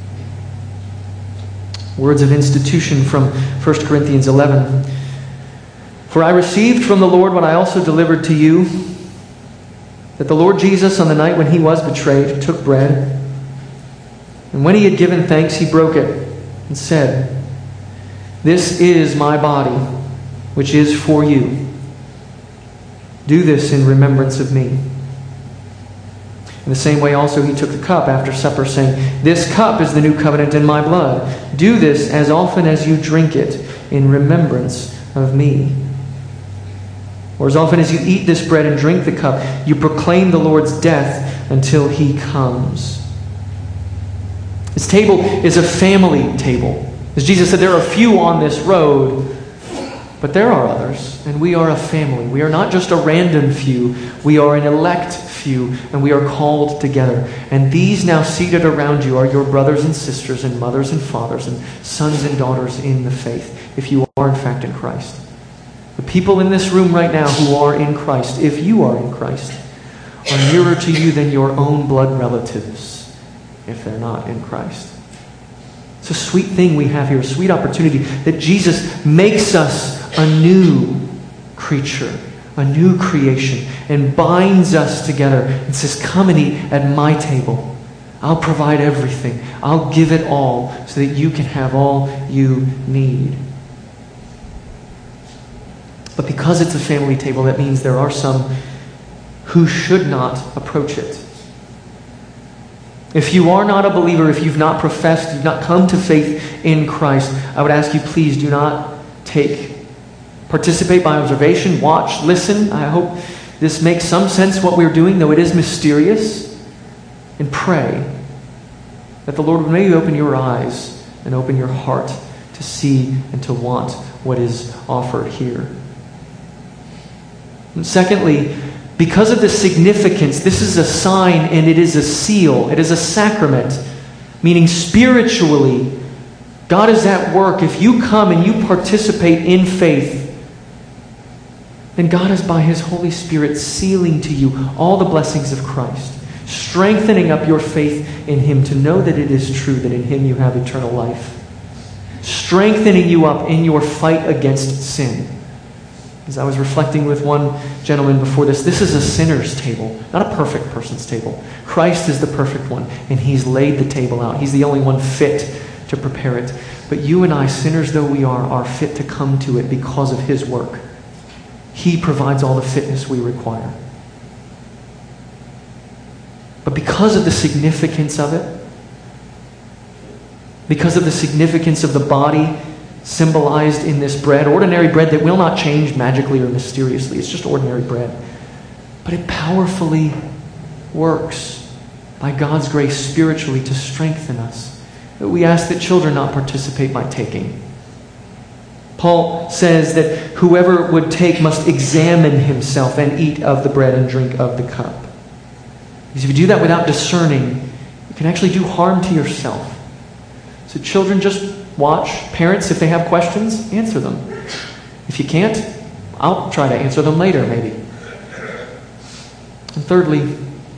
Words of institution from 1 Corinthians 11. "For I received from the Lord what I also delivered to you, that the Lord Jesus, on the night when he was betrayed, took bread. And when he had given thanks, he broke it and said, 'This is my body, which is for you. Do this in remembrance of me.' In the same way also he took the cup after supper, saying, 'This cup is the new covenant in my blood. Do this as often as you drink it in remembrance of me. Or as often as you eat this bread and drink the cup, you proclaim the Lord's death until he comes.'" This table is a family table. As Jesus said, there are few on this road, but there are others, and we are a family. We are not just a random few. We are an elect few, and we are called together. And these now seated around you are your brothers and sisters and mothers and fathers and sons and daughters in the faith, if you are in fact in Christ. The people in this room right now who are in Christ, if you are in Christ, are nearer to you than your own blood relatives, if they're not in Christ. It's a sweet thing we have here, a sweet opportunity that Jesus makes us a new creature, a new creation, and binds us together and says, come and eat at my table. I'll provide everything. I'll give it all so that you can have all you need. But because it's a family table, that means there are some who should not approach it. If you are not a believer, if you've not professed, you've not come to faith in Christ, I would ask you, please do not participate by observation, watch, listen. I hope this makes some sense what we're doing, though it is mysterious. And pray that the Lord would maybe open your eyes and open your heart to see and to want what is offered here. And secondly, because of the significance, this is a sign and it is a seal. It is a sacrament, meaning spiritually, God is at work. If you come and you participate in faith, then God is by His Holy Spirit sealing to you all the blessings of Christ, strengthening up your faith in Him to know that it is true that in Him you have eternal life, strengthening you up in your fight against sin. As I was reflecting with one gentleman before this is a sinner's table, not a perfect person's table. Christ is the perfect one, and He's laid the table out. He's the only one fit to prepare it. But you and I, sinners though we are fit to come to it because of His work. He provides all the fitness we require. But because of the significance of it, because of the significance of the body symbolized in this bread, ordinary bread that will not change magically or mysteriously, it's just ordinary bread, but it powerfully works by God's grace spiritually to strengthen us. We ask that children not participate by taking. Paul says that whoever would take must examine himself and eat of the bread and drink of the cup. Because if you do that without discerning, you can actually do harm to yourself. So children, just watch. Parents, if they have questions, answer them. If you can't, I'll try to answer them later, maybe. And thirdly,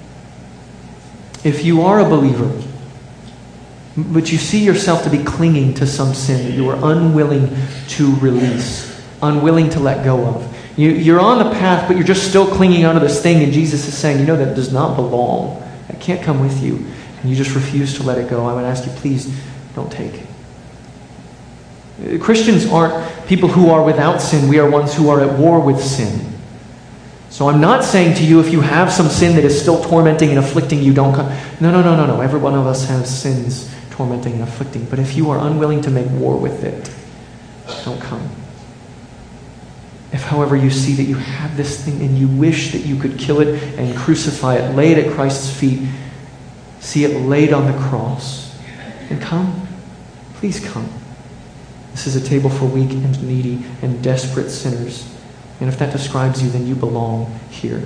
if you are a believer, but you see yourself to be clinging to some sin that you are unwilling to release, unwilling to let go of. You're on the path, but you're just still clinging onto this thing, and Jesus is saying, that does not belong. That can't come with you. And you just refuse to let it go. I would ask you, please don't take. Christians aren't people who are without sin. We are ones who are at war with sin. So I'm not saying to you, if you have some sin that is still tormenting and afflicting you, don't come. No. Every one of us has sins tormenting and afflicting. But if you are unwilling to make war with it, don't come. If, however, you see that you have this thing and you wish that you could kill it and crucify it, lay it at Christ's feet, see it laid on the cross, then come. Please come. This is a table for weak and needy and desperate sinners. And if that describes you, then you belong here.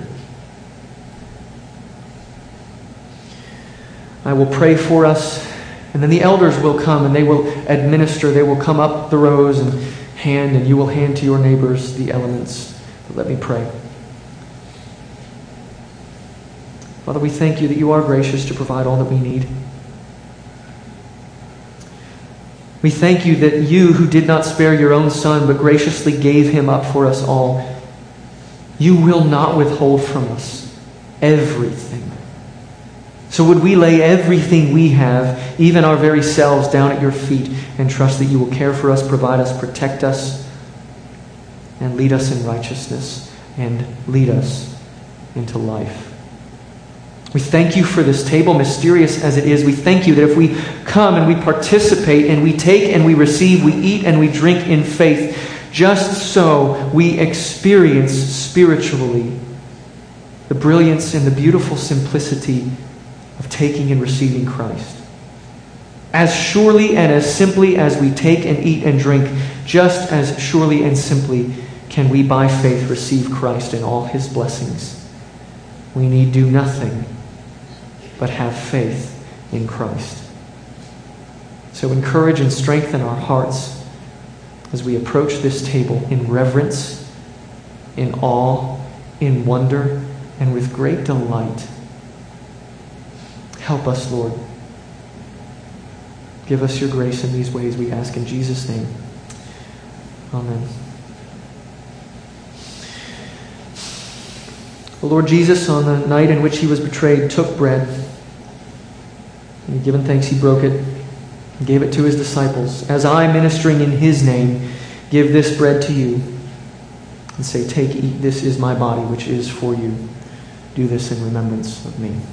I will pray for us, and then the elders will come and they will administer. They will come up the rows and you will hand to your neighbors the elements. But let me pray. Father, we thank you that you are gracious to provide all that we need. We thank you that you, who did not spare your own Son, but graciously gave him up for us all, you will not withhold from us everything. So would we lay everything we have, even our very selves, down at your feet and trust that you will care for us, provide us, protect us, and lead us in righteousness and lead us into life. We thank you for this table, mysterious as it is. We thank you that if we come and we participate and we take and we receive, we eat and we drink in faith, just so we experience spiritually the brilliance and the beautiful simplicity of taking and receiving Christ. As surely and as simply as we take and eat and drink, just as surely and simply can we by faith receive Christ and all his blessings. We need do nothing but have faith in Christ. So encourage and strengthen our hearts as we approach this table in reverence, in awe, in wonder, and with great delight. Help us, Lord. Give us your grace in these ways, we ask in Jesus' name. Amen. The Lord Jesus, on the night in which he was betrayed, took bread. And given thanks, he broke it and gave it to his disciples. As I, ministering in his name, give this bread to you and say, take, eat, this is my body, which is for you. Do this in remembrance of me.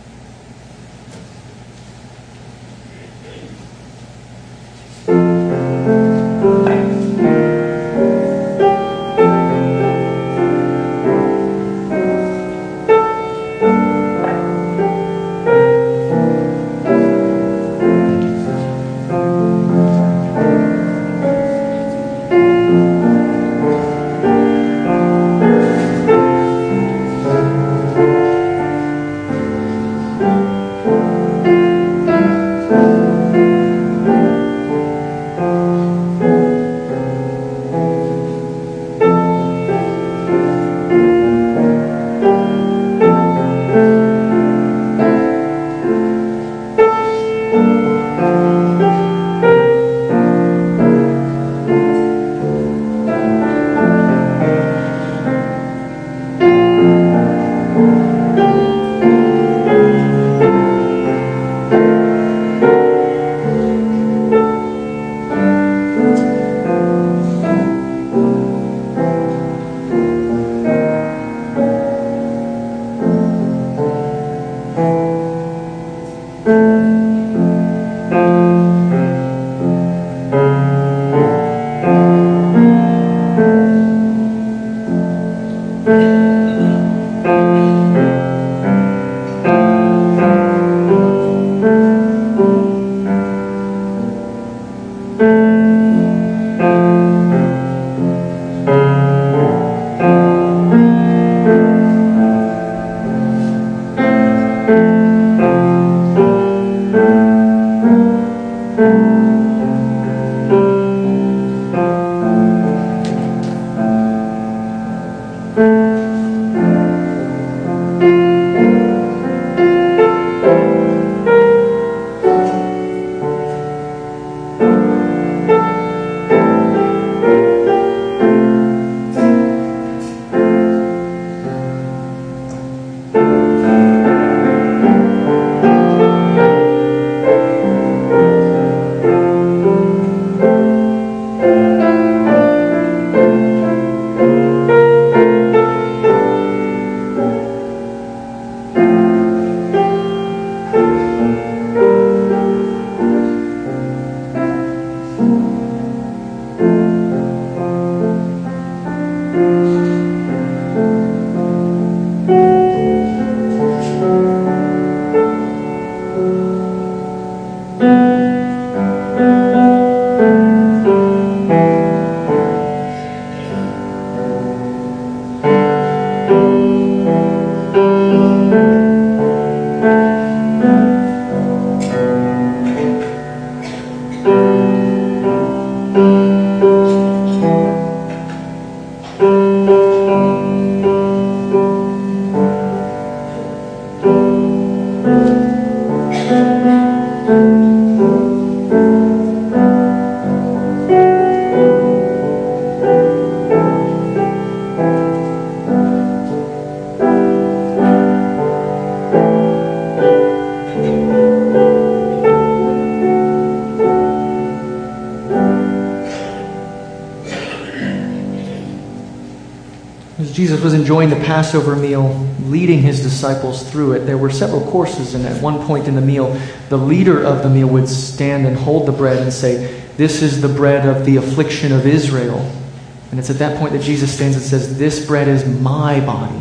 Jesus was enjoying the Passover meal, leading his disciples through it. There were several courses, and at one point in the meal, the leader of the meal would stand and hold the bread and say, "This is the bread of the affliction of Israel." And it's at that point that Jesus stands and says, "This bread is my body,"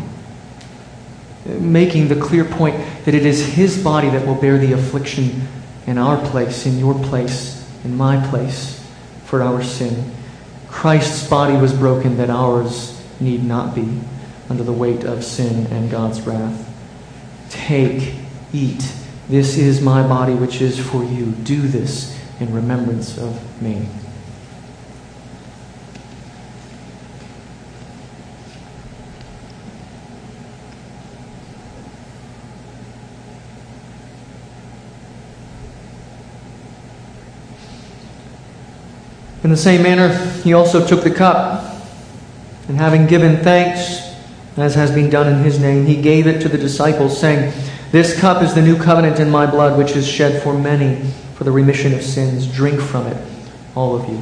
making the clear point that it is his body that will bear the affliction in our place, in your place, in my place, for our sin. Christ's body was broken that ours need not be under the weight of sin and God's wrath. Take, eat. This is my body which is for you. Do this in remembrance of me. In the same manner, he also took the cup, and having given thanks, as has been done in his name. He gave it to the disciples, saying, "This cup is the new covenant in my blood, which is shed for many for the remission of sins. Drink from it, all of you."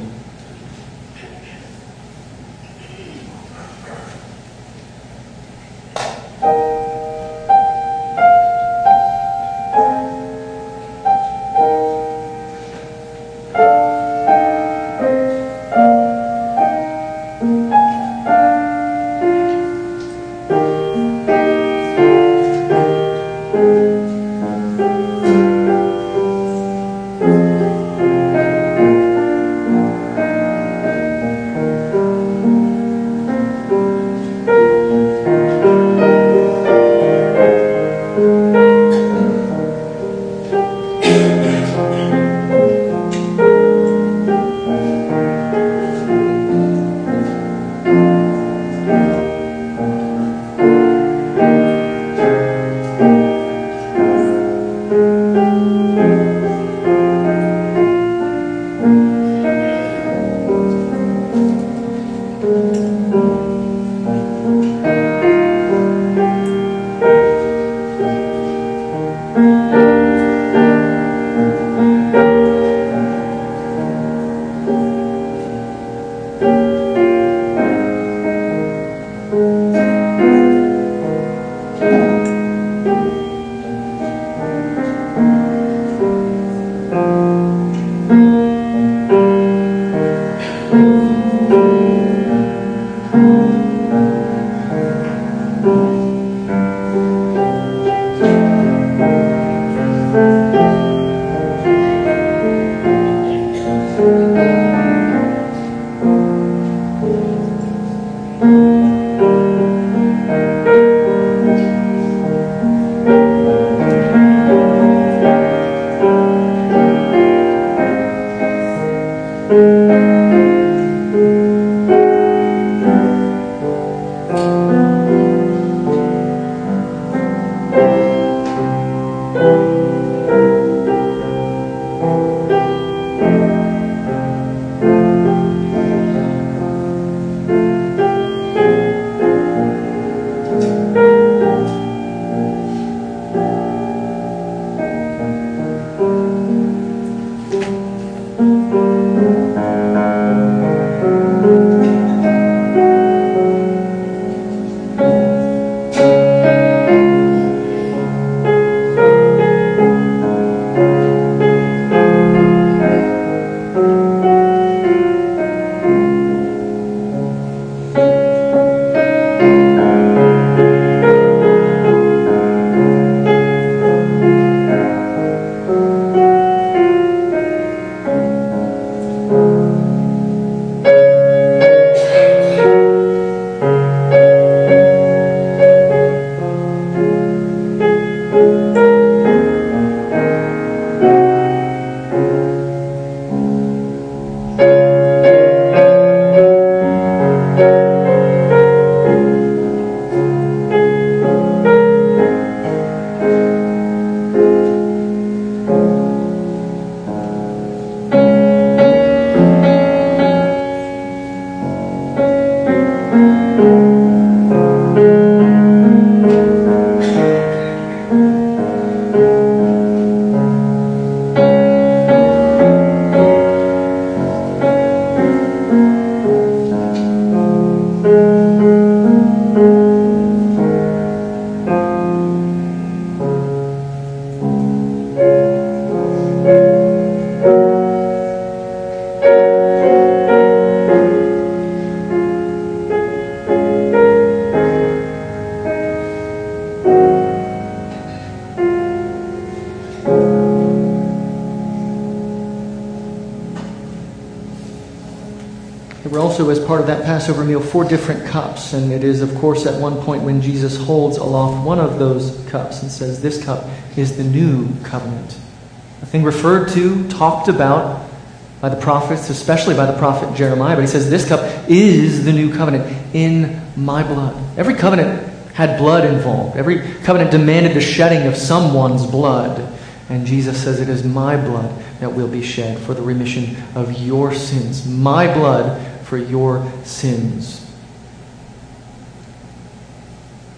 There were also, as part of that Passover meal, 4 different cups. And it is, of course, at one point when Jesus holds aloft one of those cups and says, "This cup is the new covenant." A thing referred to, talked about by the prophets, especially by the prophet Jeremiah. But he says, "This cup is the new covenant in my blood." Every covenant had blood involved. Every covenant demanded the shedding of someone's blood. And Jesus says, "It is my blood that will be shed for the remission of your sins." My blood for your sins.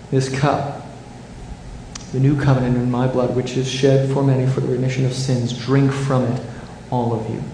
this cup, the new covenant in my blood, which is shed for many for the remission of sins. Drink from it, all of you.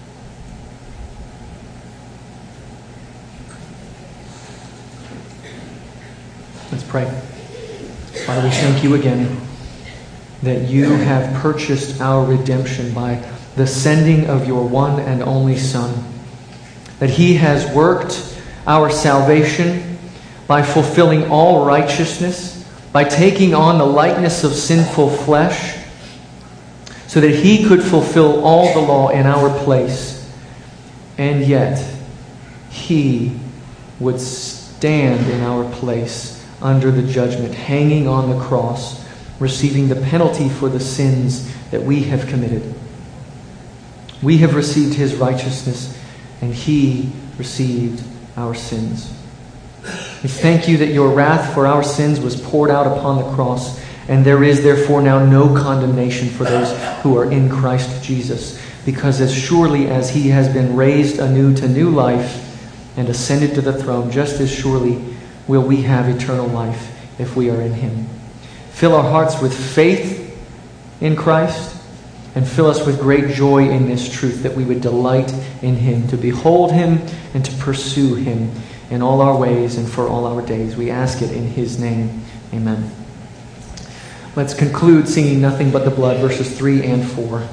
Let's pray. Father, we thank you again that you have purchased our redemption by the sending of your one and only Son, that he has worked our salvation by fulfilling all righteousness, by taking on the likeness of sinful flesh, so that he could fulfill all the law in our place. And yet, he would stand in our place under the judgment, hanging on the cross, receiving the penalty for the sins that we have committed. We have received his righteousness, and he received our sins. We thank you that your wrath for our sins was poured out upon the cross, and there is therefore now no condemnation for those who are in Christ Jesus, because as surely as he has been raised anew to new life and ascended to the throne, just as surely will we have eternal life if we are in him. Fill our hearts with faith in Christ, and fill us with great joy in this truth, that we would delight in him, to behold him and to pursue him in all our ways and for all our days. We ask it in his name. Amen. Let's conclude singing Nothing But the Blood, verses 3 and 4.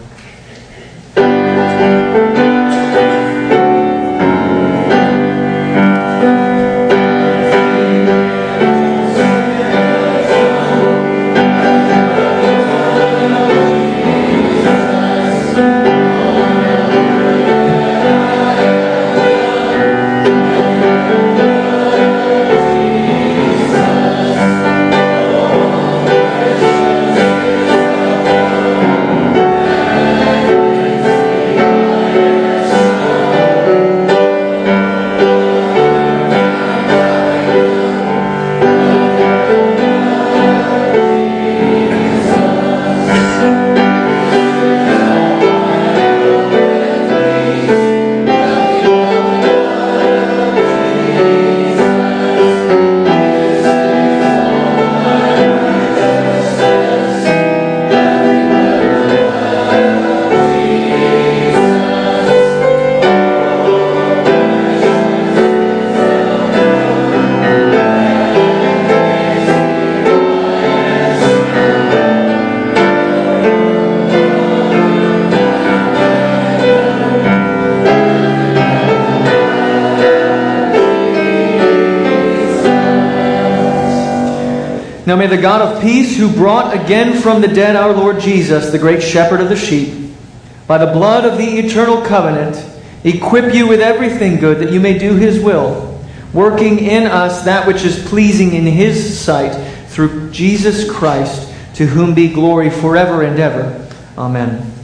Now may the God of peace, who brought again from the dead our Lord Jesus, the great shepherd of the sheep, by the blood of the eternal covenant, equip you with everything good, that you may do his will, working in us that which is pleasing in his sight, through Jesus Christ, to whom be glory forever and ever. Amen.